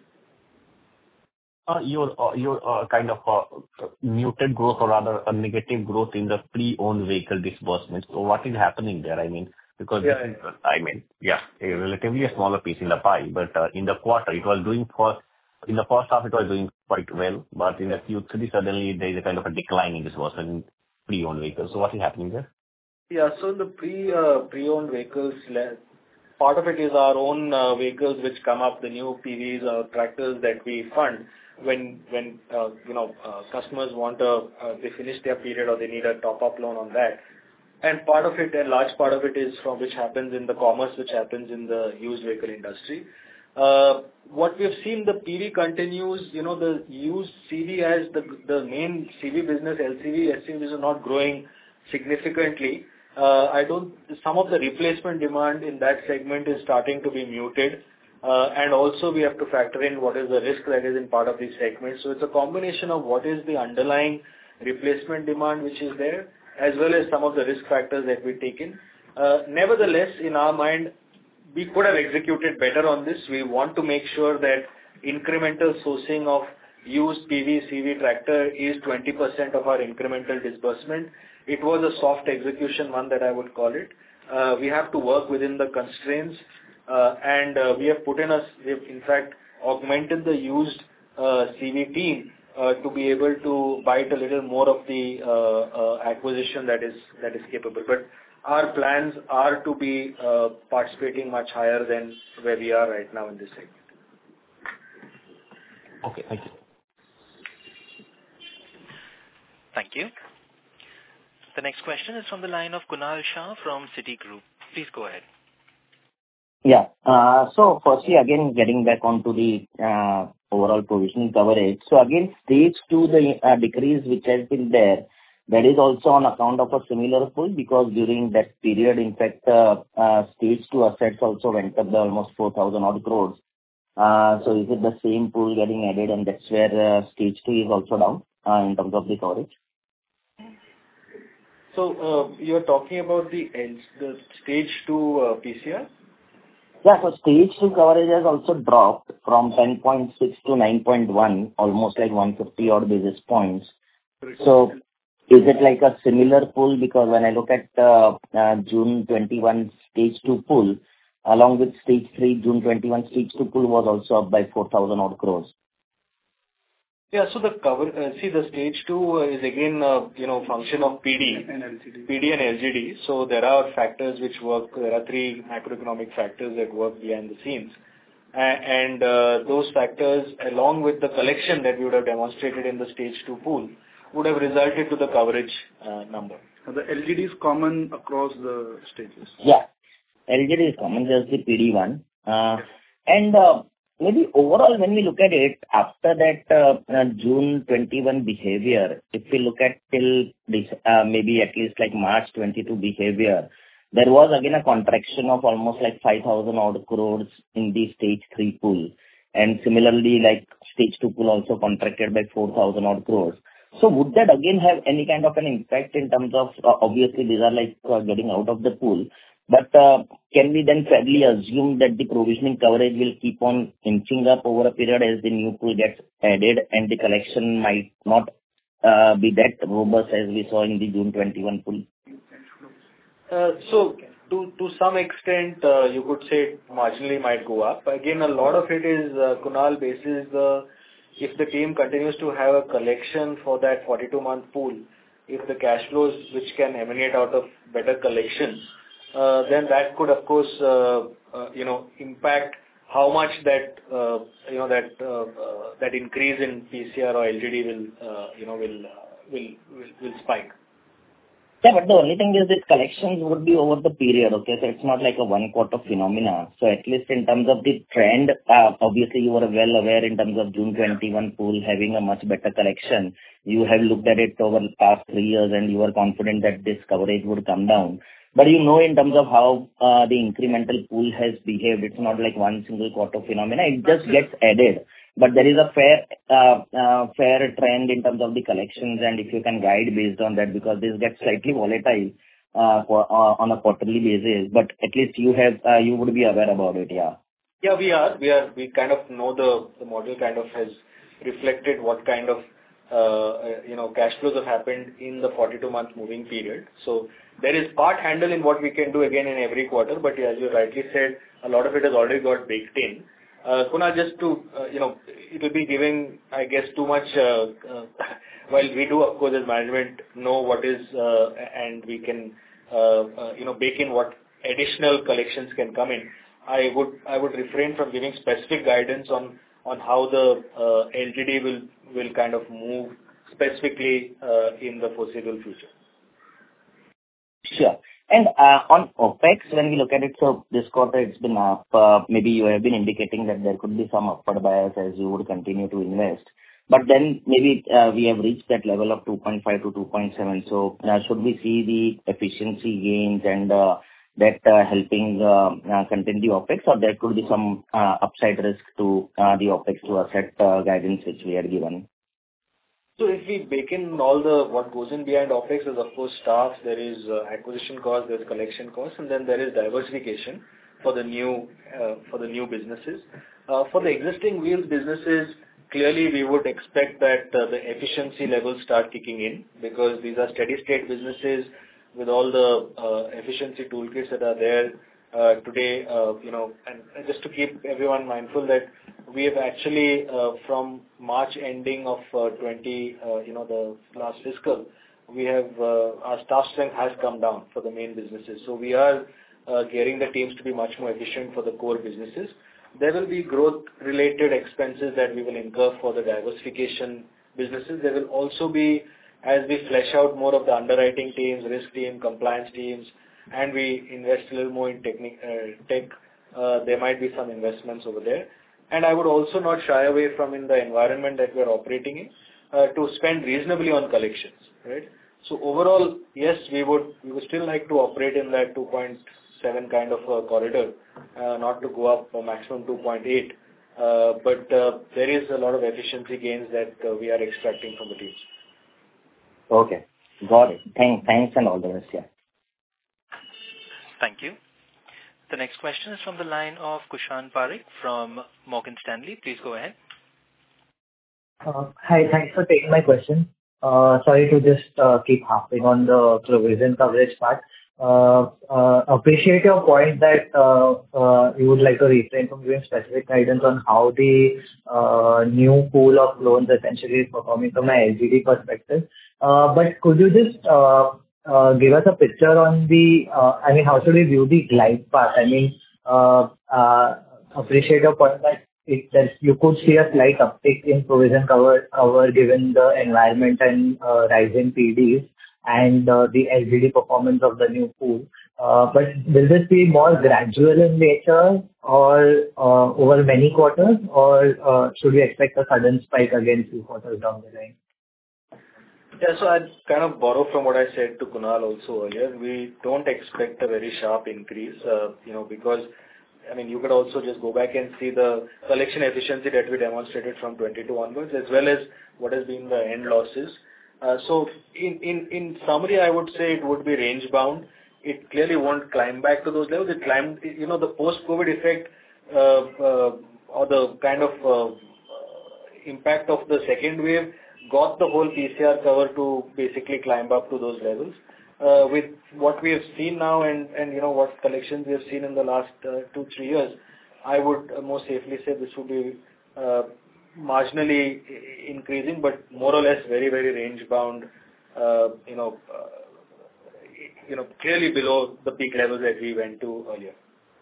Your kind of muted growth or rather a negative growth in the pre-owned vehicle disbursements. So what is happening there? Because this is, a relatively a smaller piece in the pie, but in the quarter it was doing in the first half it was doing quite well, but in the Q3 suddenly there is a kind of a decline in disbursement in pre-owned vehicles. So what is happening there? Yeah, so the pre-owned vehicles, part of it is our own vehicles which come up, the new PVs or tractors that we fund when customers want they finish their period or they need a top-up loan on that. And part of it, a large part of it is from which happens in the commerce, which happens in the used vehicle industry. What we have seen, the PV continues, the used CV as the main CV business, LCV, SCV is not growing significantly. Some of the replacement demand in that segment is starting to be muted. And also we have to factor in what is the risk that is in part of these segments. So it's a combination of what is the underlying replacement demand which is there, as well as some of the risk factors that we take in. Nevertheless, in our mind, we could have executed better on this. We want to make sure that incremental sourcing of used PV, CV tractor is 20% of our incremental disbursement. It was a soft execution one that I would call it. We have to work within the constraints and we have in fact augmented the used CV team to be able to bite a little more of the acquisition that is capable. But our plans are to be participating much higher than where we are right now in this segment. Okay, thank you. Thank you. The next question is from the line of Kunal Shah from Citigroup. Please go ahead. Yeah. So firstly, again, getting back onto the overall provisioning coverage. So again, stage 2, the decrease which has been there, that is also on account of a similar pool, because during that period, in fact, stage 2 assets also went up by almost 4,000 odd crores. So is it the same pool getting added, and that's where stage 2 is also down in terms of the coverage? So you're talking about the stage 2 PCR? Yeah, so stage 2 coverage has also dropped from 10.6 to 9.1, almost like 150 odd basis points. So is it like a similar pool? Because when I look at June 21 stage 2 pool, along with stage 3, June 21, stage 2 pool was also up by 4,000 odd crores. Yeah. So the stage 2 is again, function of PD and LGD. So there are factors which work. There are 3 macroeconomic factors that work behind the scenes. And those factors, along with the collection that we would have demonstrated in the stage 2 pool, would have resulted to the coverage number. The LGD is common across the stages. Yeah. LGD is common, just the PD one. And maybe overall, when we look at it, after that June 21 behavior, if we look at till this, maybe at least like March 22 behavior, there was again a contraction of almost like 5,000 odd crores in the stage 3 pool. And similarly, like stage 2 pool also contracted by 4,000 odd crores. So would that again have any kind of an impact in terms of, obviously these are like getting out of the pool, but can we then fairly assume that the provisioning coverage will keep on inching up over a period as the new pool gets added and the collection might not be that robust as we saw in the June 21 pool? So to some extent, you could say marginally might go up. Again, a lot of it is, Kunal, basis if the team continues to have a collection for that 42-month pool, if the cash flows which can emanate out of better collections, then that could, of course, impact how much that that increase in PCR or LGD will spike. Yeah, but the only thing is that collections would be over the period, okay? So it's not like a one-quarter phenomena. So at least in terms of the trend, obviously you were well aware in terms of June 21 pool having a much better collection. You have looked at it over the past 3 years and you were confident that this coverage would come down. But in terms of how the incremental pool has behaved, it's not like one single quarter phenomena. It just gets added. But there is a fair trend in terms of the collections, and if you can guide based on that, because this gets slightly volatile on a quarterly basis. But at least you would be aware about it, yeah. Yeah, we are. We kind of know the model kind of has reflected what kind of cash flows have happened in the 42-month moving period. So there is part handle in what we can do again in every quarter, but as you rightly said, a lot of it has already got baked in. Kunal, just to, it will be giving, I guess, too much, while we do, of course, as management, know what is, and we can, bake in what additional collections can come in. I would refrain from giving specific guidance on how the LGD will kind of move specifically in the foreseeable future. Sure. And on OpEx, when we look at it, so this quarter it's been up. Maybe you have been indicating that there could be some upward bias as you would continue to invest. But then maybe we have reached that level of 2.5 to 2.7. So should we see the efficiency gains and that helping contain the OpEx, or there could be some upside risk to the OpEx to asset guidance which we had given? So if we bake in all the what goes in behind OpEx is of course staff, there is acquisition cost, there is collection cost, and then there is diversification for the new businesses. For the existing wheels businesses, clearly we would expect that the efficiency levels start kicking in because these are steady state businesses with all the efficiency toolkits that are there today. And just to keep everyone mindful that we have actually from March ending of the last fiscal, we have our staff strength has come down for the main businesses. So we are gearing the teams to be much more efficient for the core businesses. There will be growth related expenses that we will incur for the diversification businesses. There will also be, as we flesh out more of the underwriting teams, risk team, compliance teams, and we invest a little more in tech, there might be some investments over there. And I would also not shy away from, in the environment that we are operating in, to spend reasonably on collections, right? So overall, yes, we would still like to operate in that 2.7 kind of a corridor, not to go up a maximum 2.8. But there is a lot of efficiency gains that we are extracting from the teams. Okay, got it. Thanks and all the rest, yeah. Thank you. The next question is from the line of Kushan Parikh from Morgan Stanley. Please go ahead. Hi, thanks for taking my question. Sorry to just keep harping on the provision coverage part. appreciate your point that you would like to refrain from giving specific guidance on how the new pool of loans essentially is performing from an LGD perspective. But could you just give us a picture on I mean, how should we view the glide path? I mean, appreciate your point that you could see a slight uptick in provision cover given the environment and rising PDs and the LGD performance of the new pool. But will this be more gradual in nature or over many quarters, or should we expect a sudden spike again 2 quarters down the line? Yeah, so I'd kind of borrow from what I said to Kunal also earlier. We don't expect a very sharp increase, because I mean, you could also just go back and see the collection efficiency that we demonstrated from 22 onwards, as well as what has been the end losses. So in summary, I would say it would be range bound. It clearly won't climb back to those levels. It climbed, the post-COVID effect or the kind of impact of the second wave got the whole PCR cover to basically climb up to those levels. With what we have seen now and what collections we have seen in the last 2-3 years, I would most safely say this would be marginally increasing, but more or less very, very range bound, clearly below the peak levels that we went to earlier.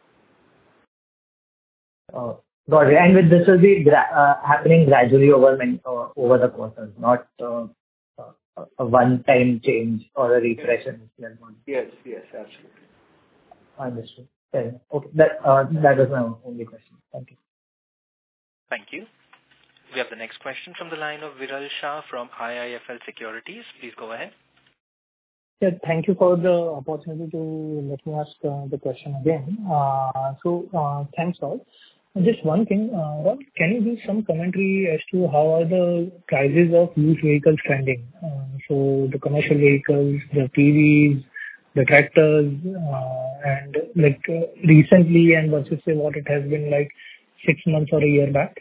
Got it. And with this will be happening gradually over the quarters, not a one-time change or a refreshen. Yes, absolutely. Understood. Okay. That was my only question. Thank you. Thank you. We have the next question from the line of Viral Shah from IIFL Securities. Please go ahead. Yeah, thank you for the opportunity to let me ask the question again. Thanks all. Just one thing, Rob, can you give some commentary as to how are the prices of used vehicles trending? So the commercial vehicles, the PVs, the tractors, and recently and versus say what it has been like 6 months or a year back?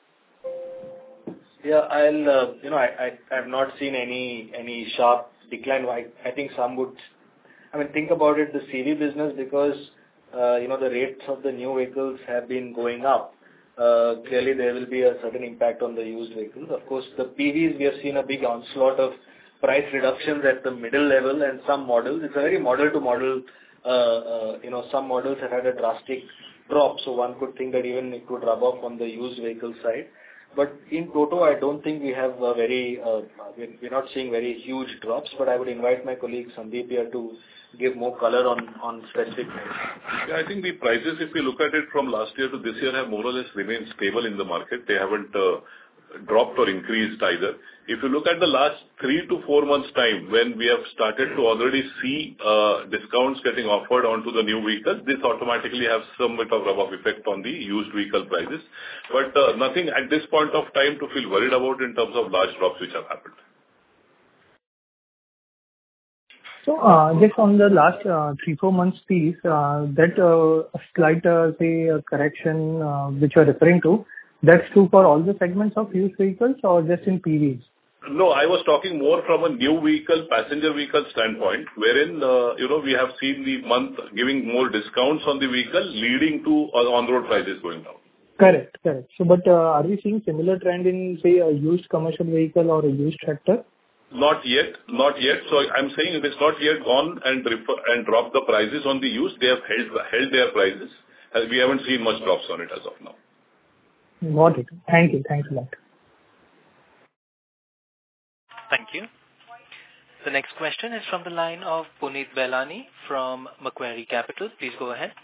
Yeah, I've not seen any sharp decline. I think some would. I mean, think about it, the CV business, because the rates of the new vehicles have been going up. Clearly, there will be a certain impact on the used vehicles. Of course, the PVs, we have seen a big onslaught of price reductions at the middle level, and some models. It's a very model to model. Some models have had a drastic drop, so one could think that even it could rub off on the used vehicle side. But in toto, I don't think we have we're not seeing very huge drops, but I would invite my colleague Sandeep here to give more color on specific things. Yeah, I think the prices, if you look at it from last year to this year, have more or less remained stable in the market. They haven't dropped or increased either. If you look at the last 3 to 4 months' time, when we have started to already see discounts getting offered onto the new vehicles, this automatically has some bit of rub-off effect on the used vehicle prices. But nothing at this point of time to feel worried about in terms of large drops which have happened. So just on the last 3-4 months piece, that slight correction which you are referring to, that's true for all the segments of used vehicles or just in PVs? No, I was talking more from a new vehicle, passenger vehicle standpoint, wherein, we have seen the month giving more discounts on the vehicle, leading to on-road prices going down. Correct. So, but are we seeing similar trend in, say, a used commercial vehicle or a used tractor? Not yet. So I'm saying it is not yet gone and dropped the prices on the used. They have held their prices. We haven't seen much drops on it as of now. Got it. Thank you. Thanks a lot. Thank you. The next question is from the line of Puneet Belani from Macquarie Capital. Please go ahead.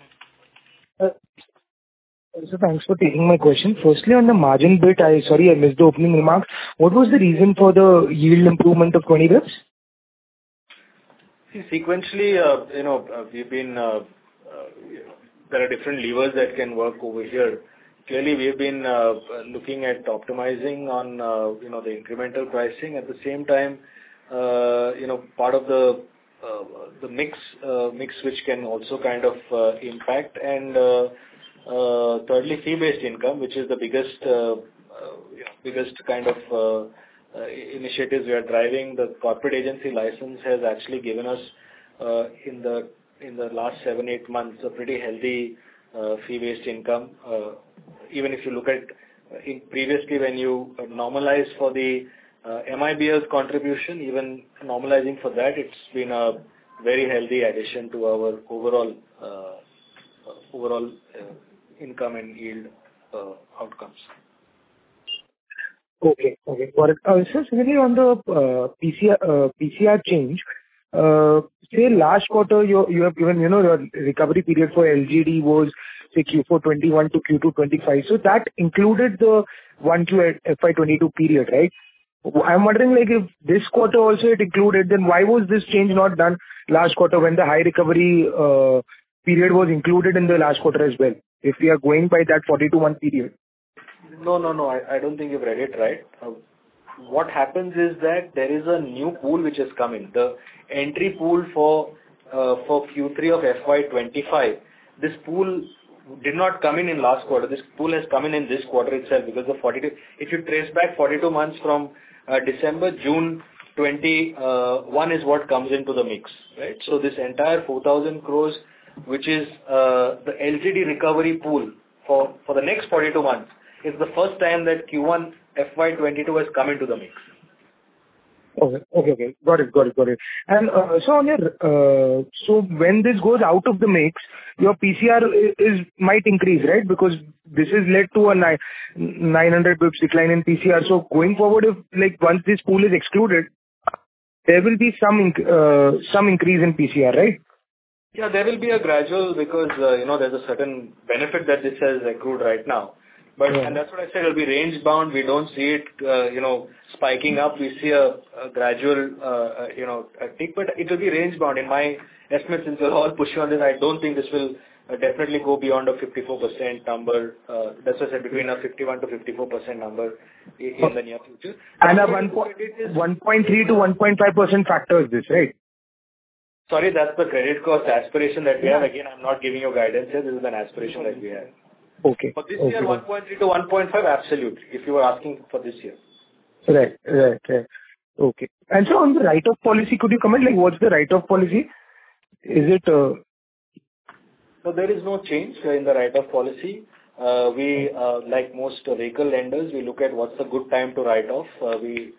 So thanks for taking my question. Firstly, on the margin bit, I missed the opening remarks. What was the reason for the yield improvement of 20 bits? See, sequentially, we've been, there are different levers that can work over here. Clearly, we have been looking at optimizing on, the incremental pricing. At the same time, part of the mix which can also kind of impact, and thirdly, fee-based income, which is the biggest kind of initiatives we are driving. The corporate agency license has actually given us in the in the last 7-8 months, a pretty healthy fee-based income. Even if you look at previously when you normalize for the MIBL's contribution, even normalizing for that, it's been a very healthy addition to our overall income and yield outcomes. Okay. Got it. So secondly, on the PCR change, say last quarter you have given, your recovery period for LGD was say Q4 21 to Q2 25. So that included the 1Q FY 22 period, right? I'm wondering, like, if this quarter also it included, then why was this change not done last quarter when the high recovery period was included in the last quarter as well, if we are going by that 42-month period? No. I don't think you've read it right. What happens is that there is a new pool which has come in. The entry pool for Q3 of FY25. This pool did not come in last quarter. This pool has come in this quarter itself because the 42. If you trace back 42 months from December, June 21 is what comes into the mix, right? So this entire 4,000 crores, which is the LGD recovery pool for the next 42 months, is the first time that Q1 FY22 has come into the mix. Okay. Got it. And so on your so when this goes out of the mix, your PCR might increase, right? Because this has led to a 900 bips decline in PCR. So going forward, if like once this pool is excluded, there will be some increase in PCR, right? Yeah, there will be a gradual because there's a certain benefit that this has accrued right now. But and that's what I said, it'll be range bound. We don't see it, spiking up. We see a gradual, a tick, but it will be range bound. In my estimate, since we're all pushing on this, I don't think this will definitely go beyond a 54% number. That's what I said, between a 51 to 54% number in the near future. And a 1.3 to 1.5% factor is this, right? Sorry, that's the credit cost aspiration that we have. Again, I'm not giving you guidance here. This is an aspiration that we have. Okay. For this year, 1.3 to 1.5, absolutely, if you were asking for this year. Right. Okay. And so on the write-off policy, could you comment, like, what's the write-off policy? Is it... So there is no change in the write-off policy. We, like most vehicle lenders, we look at what's a good time to write off. The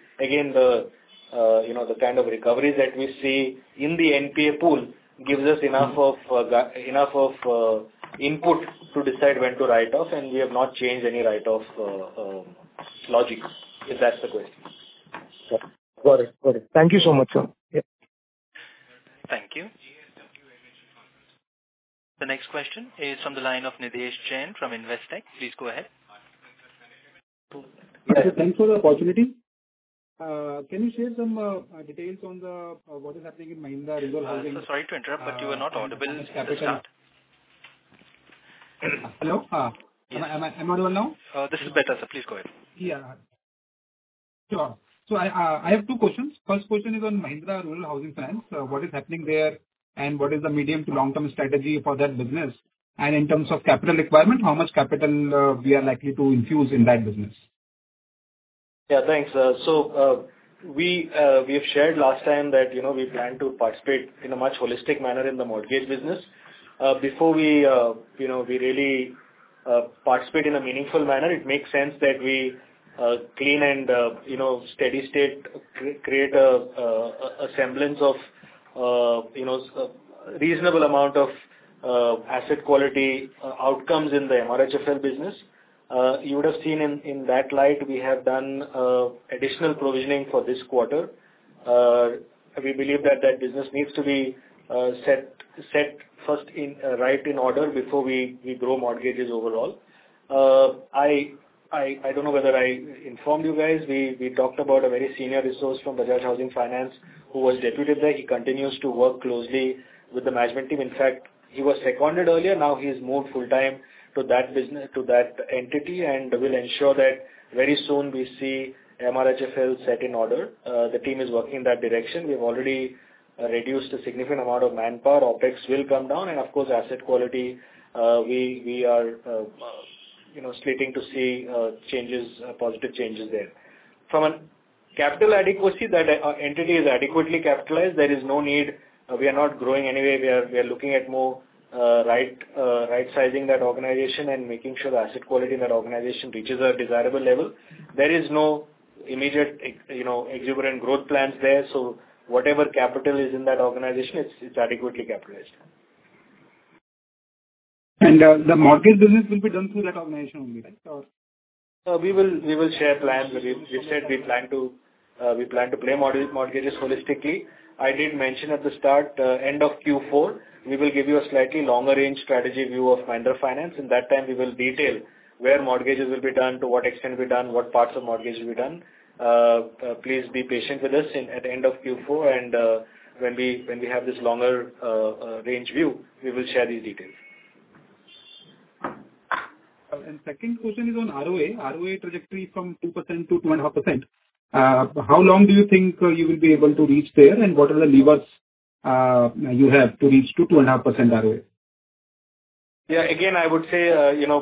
kind of recoveries that we see in the NPA pool gives us enough of input to decide when to write off, and we have not changed any write-off logic, if that's the question. Got it. Thank you so much, sir. Yeah. Thank you. The next question is from the line of Nidhesh Jain from Investec. Please go ahead. Yes, thanks for the opportunity. Can you share some details on what is happening in Mahindra Rural Housing? So sorry to interrupt, but you are not audible at the start. Hello? Yes. Am I audible now? This is better, sir. Please go ahead. Yeah. Sure. So I have two questions. First question is on Mahindra Rural Housing Finance. What is happening there, and what is the medium to long-term strategy for that business? And in terms of capital requirement, how much capital we are likely to infuse in that business? Yeah, thanks. So we have shared last time that we plan to participate in a much holistic manner in the mortgage business. Before we really participate in a meaningful manner, it makes sense that we clean and steady state create a semblance of reasonable amount of asset quality outcomes in the MRHFL business. You would have seen in that light we have done additional provisioning for this quarter. We believe that business needs to be set first in order before we grow mortgages overall. I don't know whether I informed you guys. We talked about a very senior resource from Bajaj Housing Finance who was deputed there. He continues to work closely with the management team. In fact, he was seconded earlier. Now he's moved full time to that business, to that entity, and will ensure that very soon we see MRHFL set in order. The team is working in that direction. We've already reduced a significant amount of manpower. OPEX will come down, and of course, asset quality. We are slating to see positive changes there. From a capital adequacy, that entity is adequately capitalized. There is no need We are not growing anyway. We are looking at more right sizing that organization and making sure the asset quality in that organization reaches a desirable level. There is no immediate, exuberant growth plans there. So whatever capital is in that organization, it's adequately capitalized. And the mortgage business will be done through that organization only, right? Or we will share plans. We said we plan to play mortgages holistically. I did mention at the start, end of Q4, we will give you a slightly longer range strategy view of Mahindra Finance. In that time, we will detail where mortgages will be done, to what extent will be done, what parts of mortgage will be done. Please be patient with us at the end of Q4, and when we have this longer range view, we will share these details. And second question is on ROA trajectory from 2% to 2.5%. How long do you think you will be able to reach there, and what are the levers you have to reach to 2.5% ROA? Yeah, again, I would say,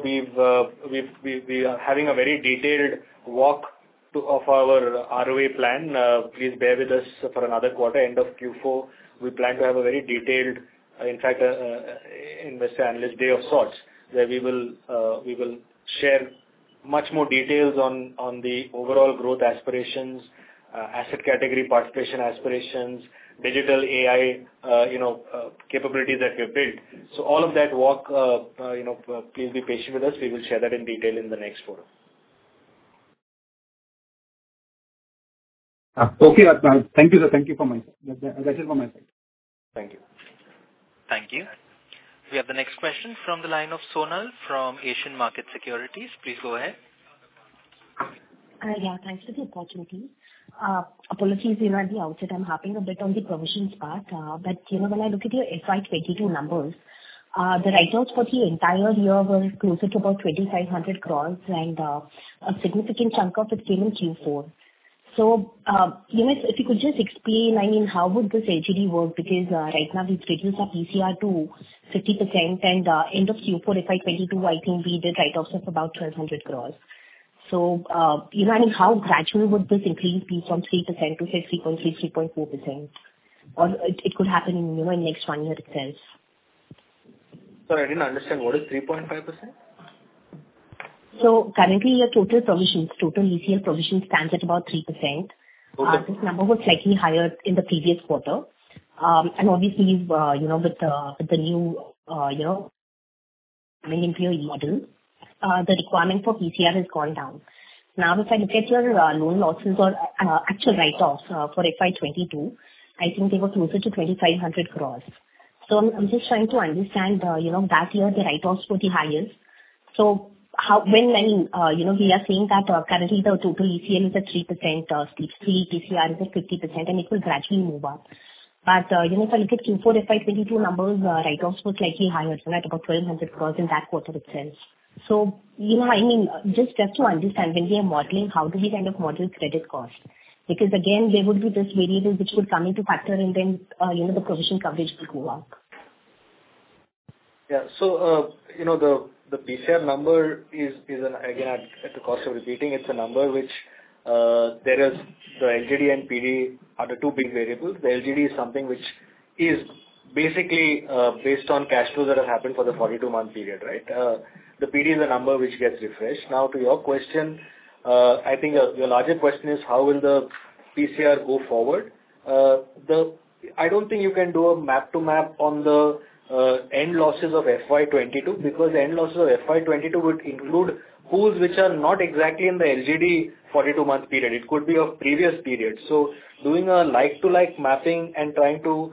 we are having a very detailed walk of our ROA plan. Please bear with us for another quarter. End of Q4, we plan to have a very detailed, in fact, investor analyst day of sorts, where we will share much more details on the overall growth aspirations, asset category participation aspirations, digital AI, capabilities that we have built. So all of that walk, please be patient with us. We will share that in detail in the next forum. Okay, thank you, sir. Thank you for my side. That is from my side. Thank you. Thank you. We have the next question from the line of Sonal from Asian Market Securities. Please go ahead. Yeah, thanks for the opportunity. Apologies, at the outset, I'm harping a bit on the provisions part. But, when I look at your FY22 numbers, the write-offs for the entire year were closer to about 2,500 crores, and a significant chunk of it came in Q4. So, if you could just explain, how would this LGD work? Because right now we've reduced our PCR to 50%, and end of Q4 FY22, I think we did write-offs of about 1,200 crores. So, how gradual would this increase be from 3% to say 3.3, 3.4%? Or it could happen in next 1 year itself. Sorry, I didn't understand. What is 3.5%? So currently your total ECL provision stands at about 3%. Okay. This number was slightly higher in the previous quarter. And obviously, with the new, coming into your model, the requirement for PCR has gone down. Now, if I look at your loan losses or actual write-offs for FY22, I think they were closer to 2,500 crores. So I'm just trying to understand, that year the write-offs were the highest. So we are saying that currently the total ECL is at 3%, stage 3 PCR is at 50%, and it will gradually move up. But, if I look at Q4 FY22 numbers, write-offs were slightly higher, at about 1,200 crores in that quarter itself. So, just to understand, when we are modeling, how do we kind of model credit cost? Because again, there would be this variable which would come into factor, and then, the provision coverage will go up. Yeah. So, the PCR number is again, at the cost of repeating, it's a number which there is the LGD and PD are the two big variables. The LGD is something which is basically based on cash flows that have happened for the 42-month period, right? The PD is a number which gets refreshed. Now, to your question, I think your larger question is how will the PCR go forward? I don't think you can do a map to map on the end losses of FY22, because the end losses of FY22 would include pools which are not exactly in the LGD 42-month period. It could be of previous periods. So doing a like-to-like mapping and trying to,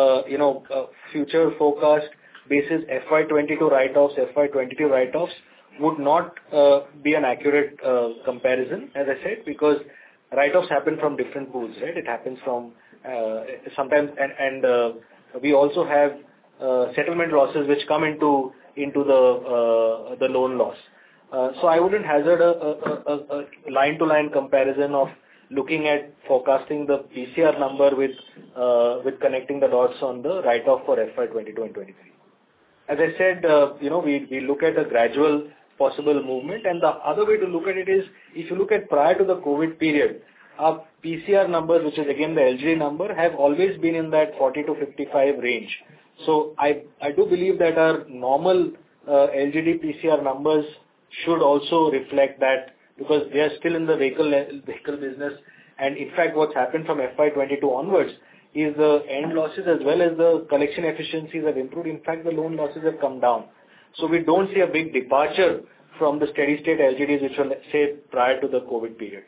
future forecast basis FY22 write-offs, FY22 write-offs would not be an accurate comparison, as I said, because write-offs happen from different pools, right? It happens from sometimes, and we also have settlement losses which come into the loan loss. So I wouldn't hazard a line-to-line comparison of looking at forecasting the PCR number with connecting the dots on the write-off for FY22 and 23. As I said, we look at a gradual possible movement, and the other way to look at it is if you look at prior to the COVID period, our PCR numbers, which is again the LGD number, have always been in that 40 to 55 range. So I do believe that our normal LGD PCR numbers should also reflect that, because they are still in the vehicle business. And in fact, what's happened from FY22 onwards is the end losses as well as the collection efficiencies have improved. In fact, the loan losses have come down. So we don't see a big departure from the steady state LGDs, which were, say, prior to the COVID period.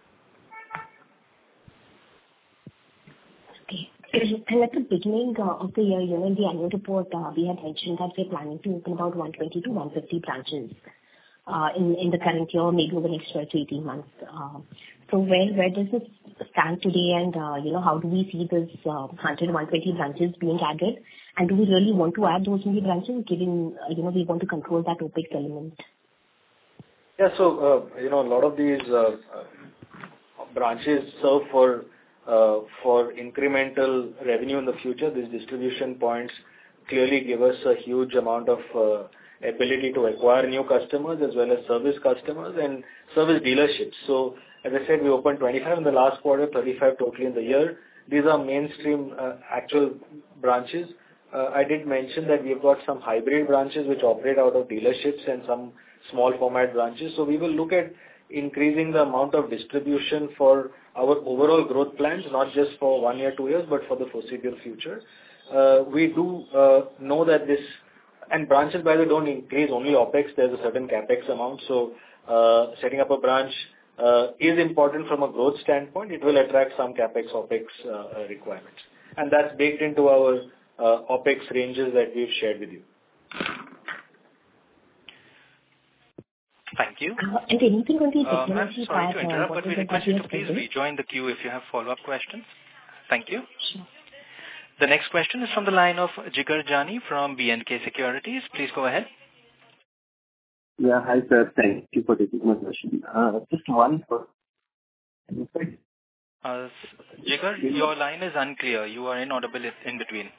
Okay. And at the beginning of the year, in the annual report, we had mentioned that we're planning to open about 120 to 150 branches in the current year, maybe over the next 12 to 18 months. So where does this stand today, and how do we see this 100, 120 branches being added? And do we really want to add those many branches, given we want to control that OPEX element? Yeah, so a lot of these branches serve for incremental revenue in the future. These distribution points clearly give us a huge amount of ability to acquire new customers as well as service customers and service dealerships. So as I said, we opened 25 in the last quarter, 35 totally in the year. These are mainstream actual branches. I did mention that we've got some hybrid branches which operate out of dealerships and some small format branches. So we will look at increasing the amount of distribution for our overall growth plans, not just for 1 year, 2 years, but for the foreseeable future. We do know that this, and branches by the way don't increase only OPEX, there's a certain CAPEX amount. So setting up a branch is important from a growth standpoint. It will attract some CAPEX, OPEX requirements. And that's baked into our OPEX ranges that we've shared with you. Thank you. And anything on the technology sorry part? to interrupt, but we request you to please rejoin the queue if you have follow-up questions. Thank you. Sure. The next question is from the line of Jigar Jani from B&K Securities. Please go ahead. Yeah, hi sir. Thank you for taking my question. Just one for... Jigar, your line is unclear. You are inaudible in between.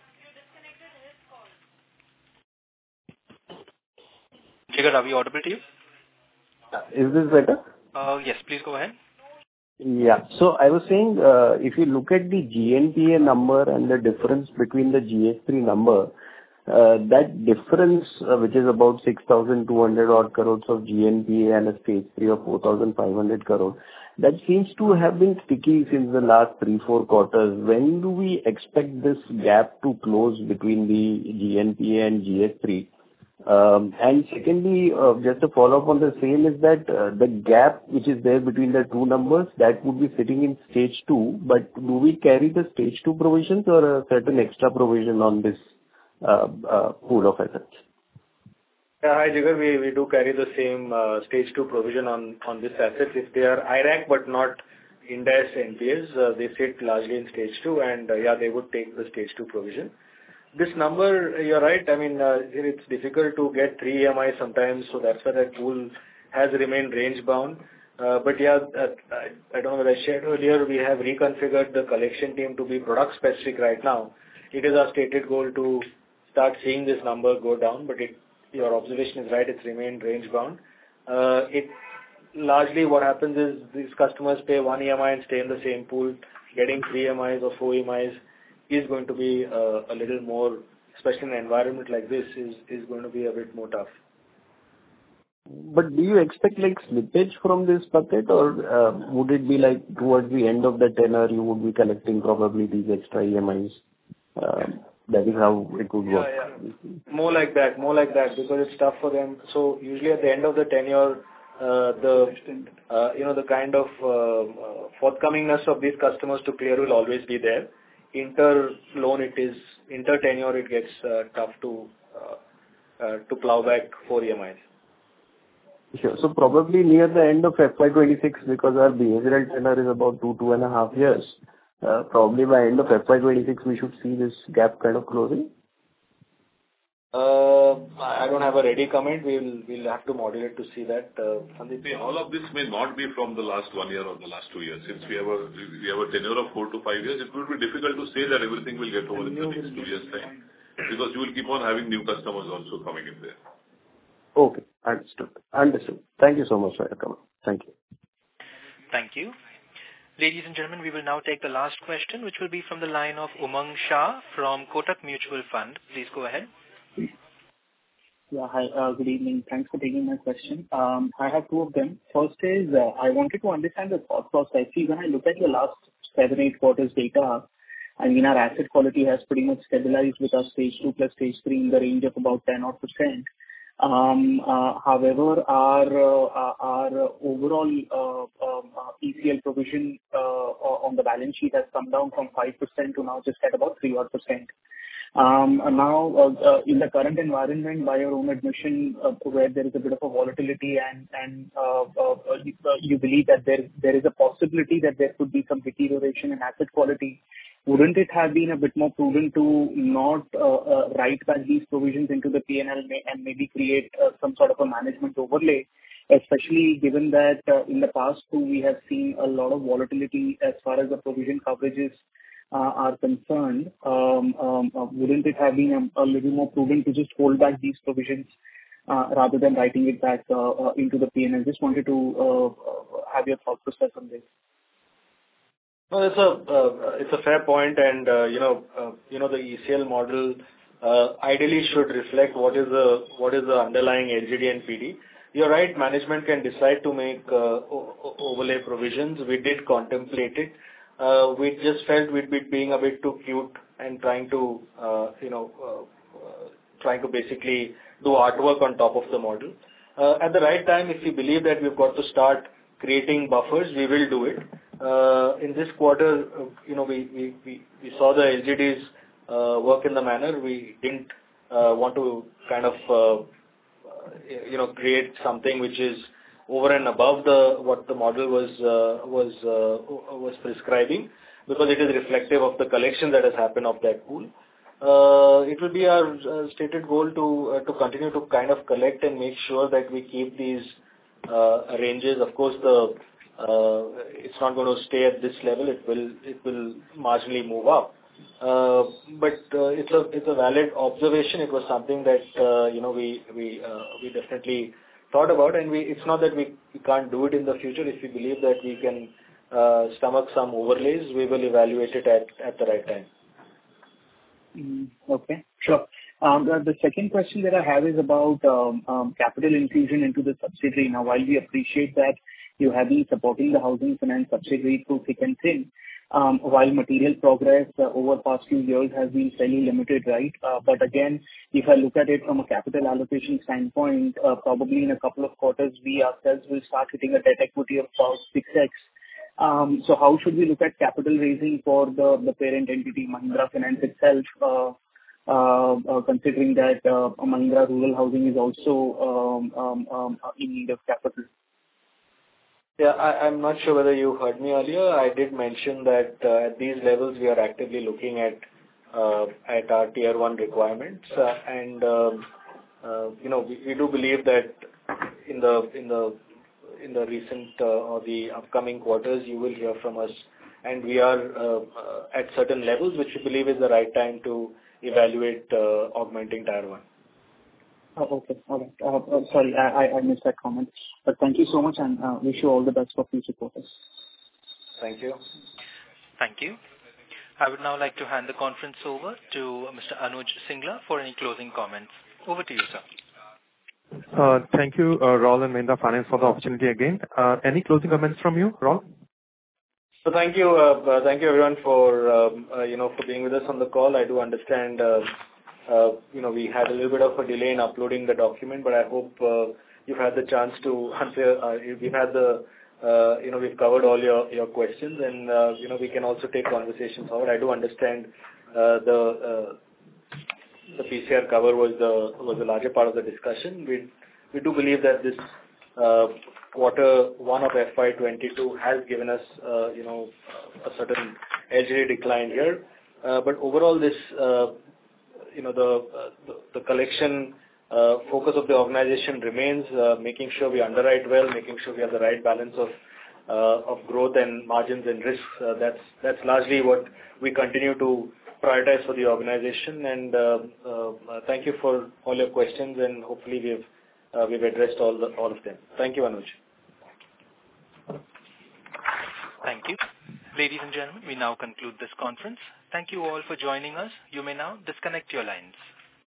Jigar, are we audible to you? Is this better? Yes, please go ahead. Yeah. So I was saying, if you look at the GNPA number and the difference between the GS3 number, that difference, which is about 6,200 odd crores of GNPA and a stage 3 of 4,500 crores, that seems to have been sticky since the last 3-4 quarters. When do we expect this gap to close between the GNPA and GS3? And secondly, just to follow up on the same, is that the gap which is there between the two numbers, that would be sitting in stage 2, but do we carry the stage 2 provisions or a certain extra provision on this pool of assets? Yeah, hi Jigar, we do carry the same stage 2 provision on this assets. If they are IRAC but not Ind AS NPAs, they sit largely in stage 2, and they would take the stage 2 provision. This number, you're right, I mean, it's difficult to get 3 EMIs sometimes, so that's why that pool has remained range bound. But I don't know whether I shared earlier, we have reconfigured the collection team to be product specific right now. It is our stated goal to start seeing this number go down, but your observation is right, it's remained range bound. Largely what happens is these customers pay 1 EMI and stay in the same pool. Getting 3 EMIs or 4 EMIs is going to be a little more, especially in an environment like this, is going to be a bit more tough. But do you expect like slippage from this bucket, or would it be like towards the end of the tenor you would be collecting probably these extra EMIs? That is how it would work. Yeah. More like that, because it's tough for them. So usually at the end of the tenure, the kind of forthcomingness of these customers to clear will always be there. Inter tenure it gets tough to plow back 4 EMIs. Sure. So probably near the end of FY26, because our behavioral tenor is about 2.5 years. Probably by end of FY26 we should see this gap kind of closing. I don't have a ready comment. We'll have to modulate to see that. All of this may not be from the last 1 year or the last 2 years. Since we have a tenure of 4 to 5 years, it will be difficult to say that everything will get over in the next 2 years' time, because you will keep on having new customers also coming in there. Okay, understood. Thank you so much for your comment. Thank you. Thank you. Ladies and gentlemen, we will now take the last question, which will be from the line of Umang Shah from Kotak Mutual Fund. Please go ahead. Yeah, hi. Good evening. Thanks for taking my question. I have two of them. First is, I wanted to understand the thought process. See, when I look at your last 7-8 quarters data, I mean, our asset quality has pretty much stabilized with our stage 2 plus stage 3 in the range of about 10%. However, our overall ECL provision on the balance sheet has come down from 5% to now just at about 3%. Now, in the current environment, by your own admission, where there is a bit of a volatility and you believe that there is a possibility that there could be some deterioration in asset quality, wouldn't it have been a bit more prudent to not write back these provisions into the P&L and maybe create some sort of a management overlay, especially given that in the past too, we have seen a lot of volatility as far as the provision coverages are concerned? Wouldn't it have been a little more prudent to just hold back these provisions rather than writing it back into the P&L? Just wanted to have your thought process on this. No, it's a fair point, and the ECL model ideally should reflect what is the underlying LGD and PD. You're right, management can decide to make overlay provisions. We did contemplate it. We just felt we'd be being a bit too cute and trying to basically do artwork on top of the model. At the right time, if we believe that we've got to start creating buffers, we will do it. In this quarter, we saw the LGDs work in the manner. We didn't want to kind of create something which is over and above what the model was prescribing, because it is reflective of the collection that has happened of that pool. It will be our stated goal to continue to kind of collect and make sure that we keep these ranges. Of course, it's not going to stay at this level. It will marginally move up. But it's a valid observation. It was something that we definitely thought about, and it's not that we can't do it in the future. If we believe that we can stomach some overlays, we will evaluate it at the right time. Okay, sure. The second question that I have is about capital infusion into the subsidiary. Now, while we appreciate that you have been supporting the housing finance subsidiary through thick and thin, while material progress over past few years has been fairly limited, right? But again, if I look at it from a capital allocation standpoint, probably in a couple of quarters, we ourselves will start hitting a debt equity of about 6x. So how should we look at capital raising for the parent entity, Mahindra Finance itself, considering that Mahindra Rural Housing is also in need of capital? Yeah, I'm not sure whether you heard me earlier. I did mention that at these levels we are actively looking at our tier 1 requirements, and we do believe that in the recent or the upcoming quarters you will hear from us, and we are at certain levels which we believe is the right time to evaluate augmenting tier 1. Okay. All right. Sorry, I missed that comment. But thank you so much, and wish you all the best for future quarters. Thank you. Thank you. I would now like to hand the conference over to Mr. Anuj Singla for any closing comments. Over to you, sir. Thank you, Raul and Mahindra Finance, for the opportunity again. Any closing comments from you, Raul? So thank you everyone for being with us on the call. I do understand. We had a little bit of a delay in uploading the document, but I hope you've had the chance to answer. We've covered all your questions, and we can also take conversations forward. I do understand the PCR cover was the larger part of the discussion. We do believe that this quarter 1 of FY22 has given us a certain LGD decline here, but overall this. The collection focus of the organization remains making sure we underwrite well, making sure we have the right balance of growth and margins and risks. That's largely what we continue to prioritize for the organization. And thank you for all your questions, and hopefully we've addressed all of them. Thank you, Anuj. Thank you. Ladies and gentlemen, we now conclude this conference. Thank you all for joining us. You may now disconnect your lines.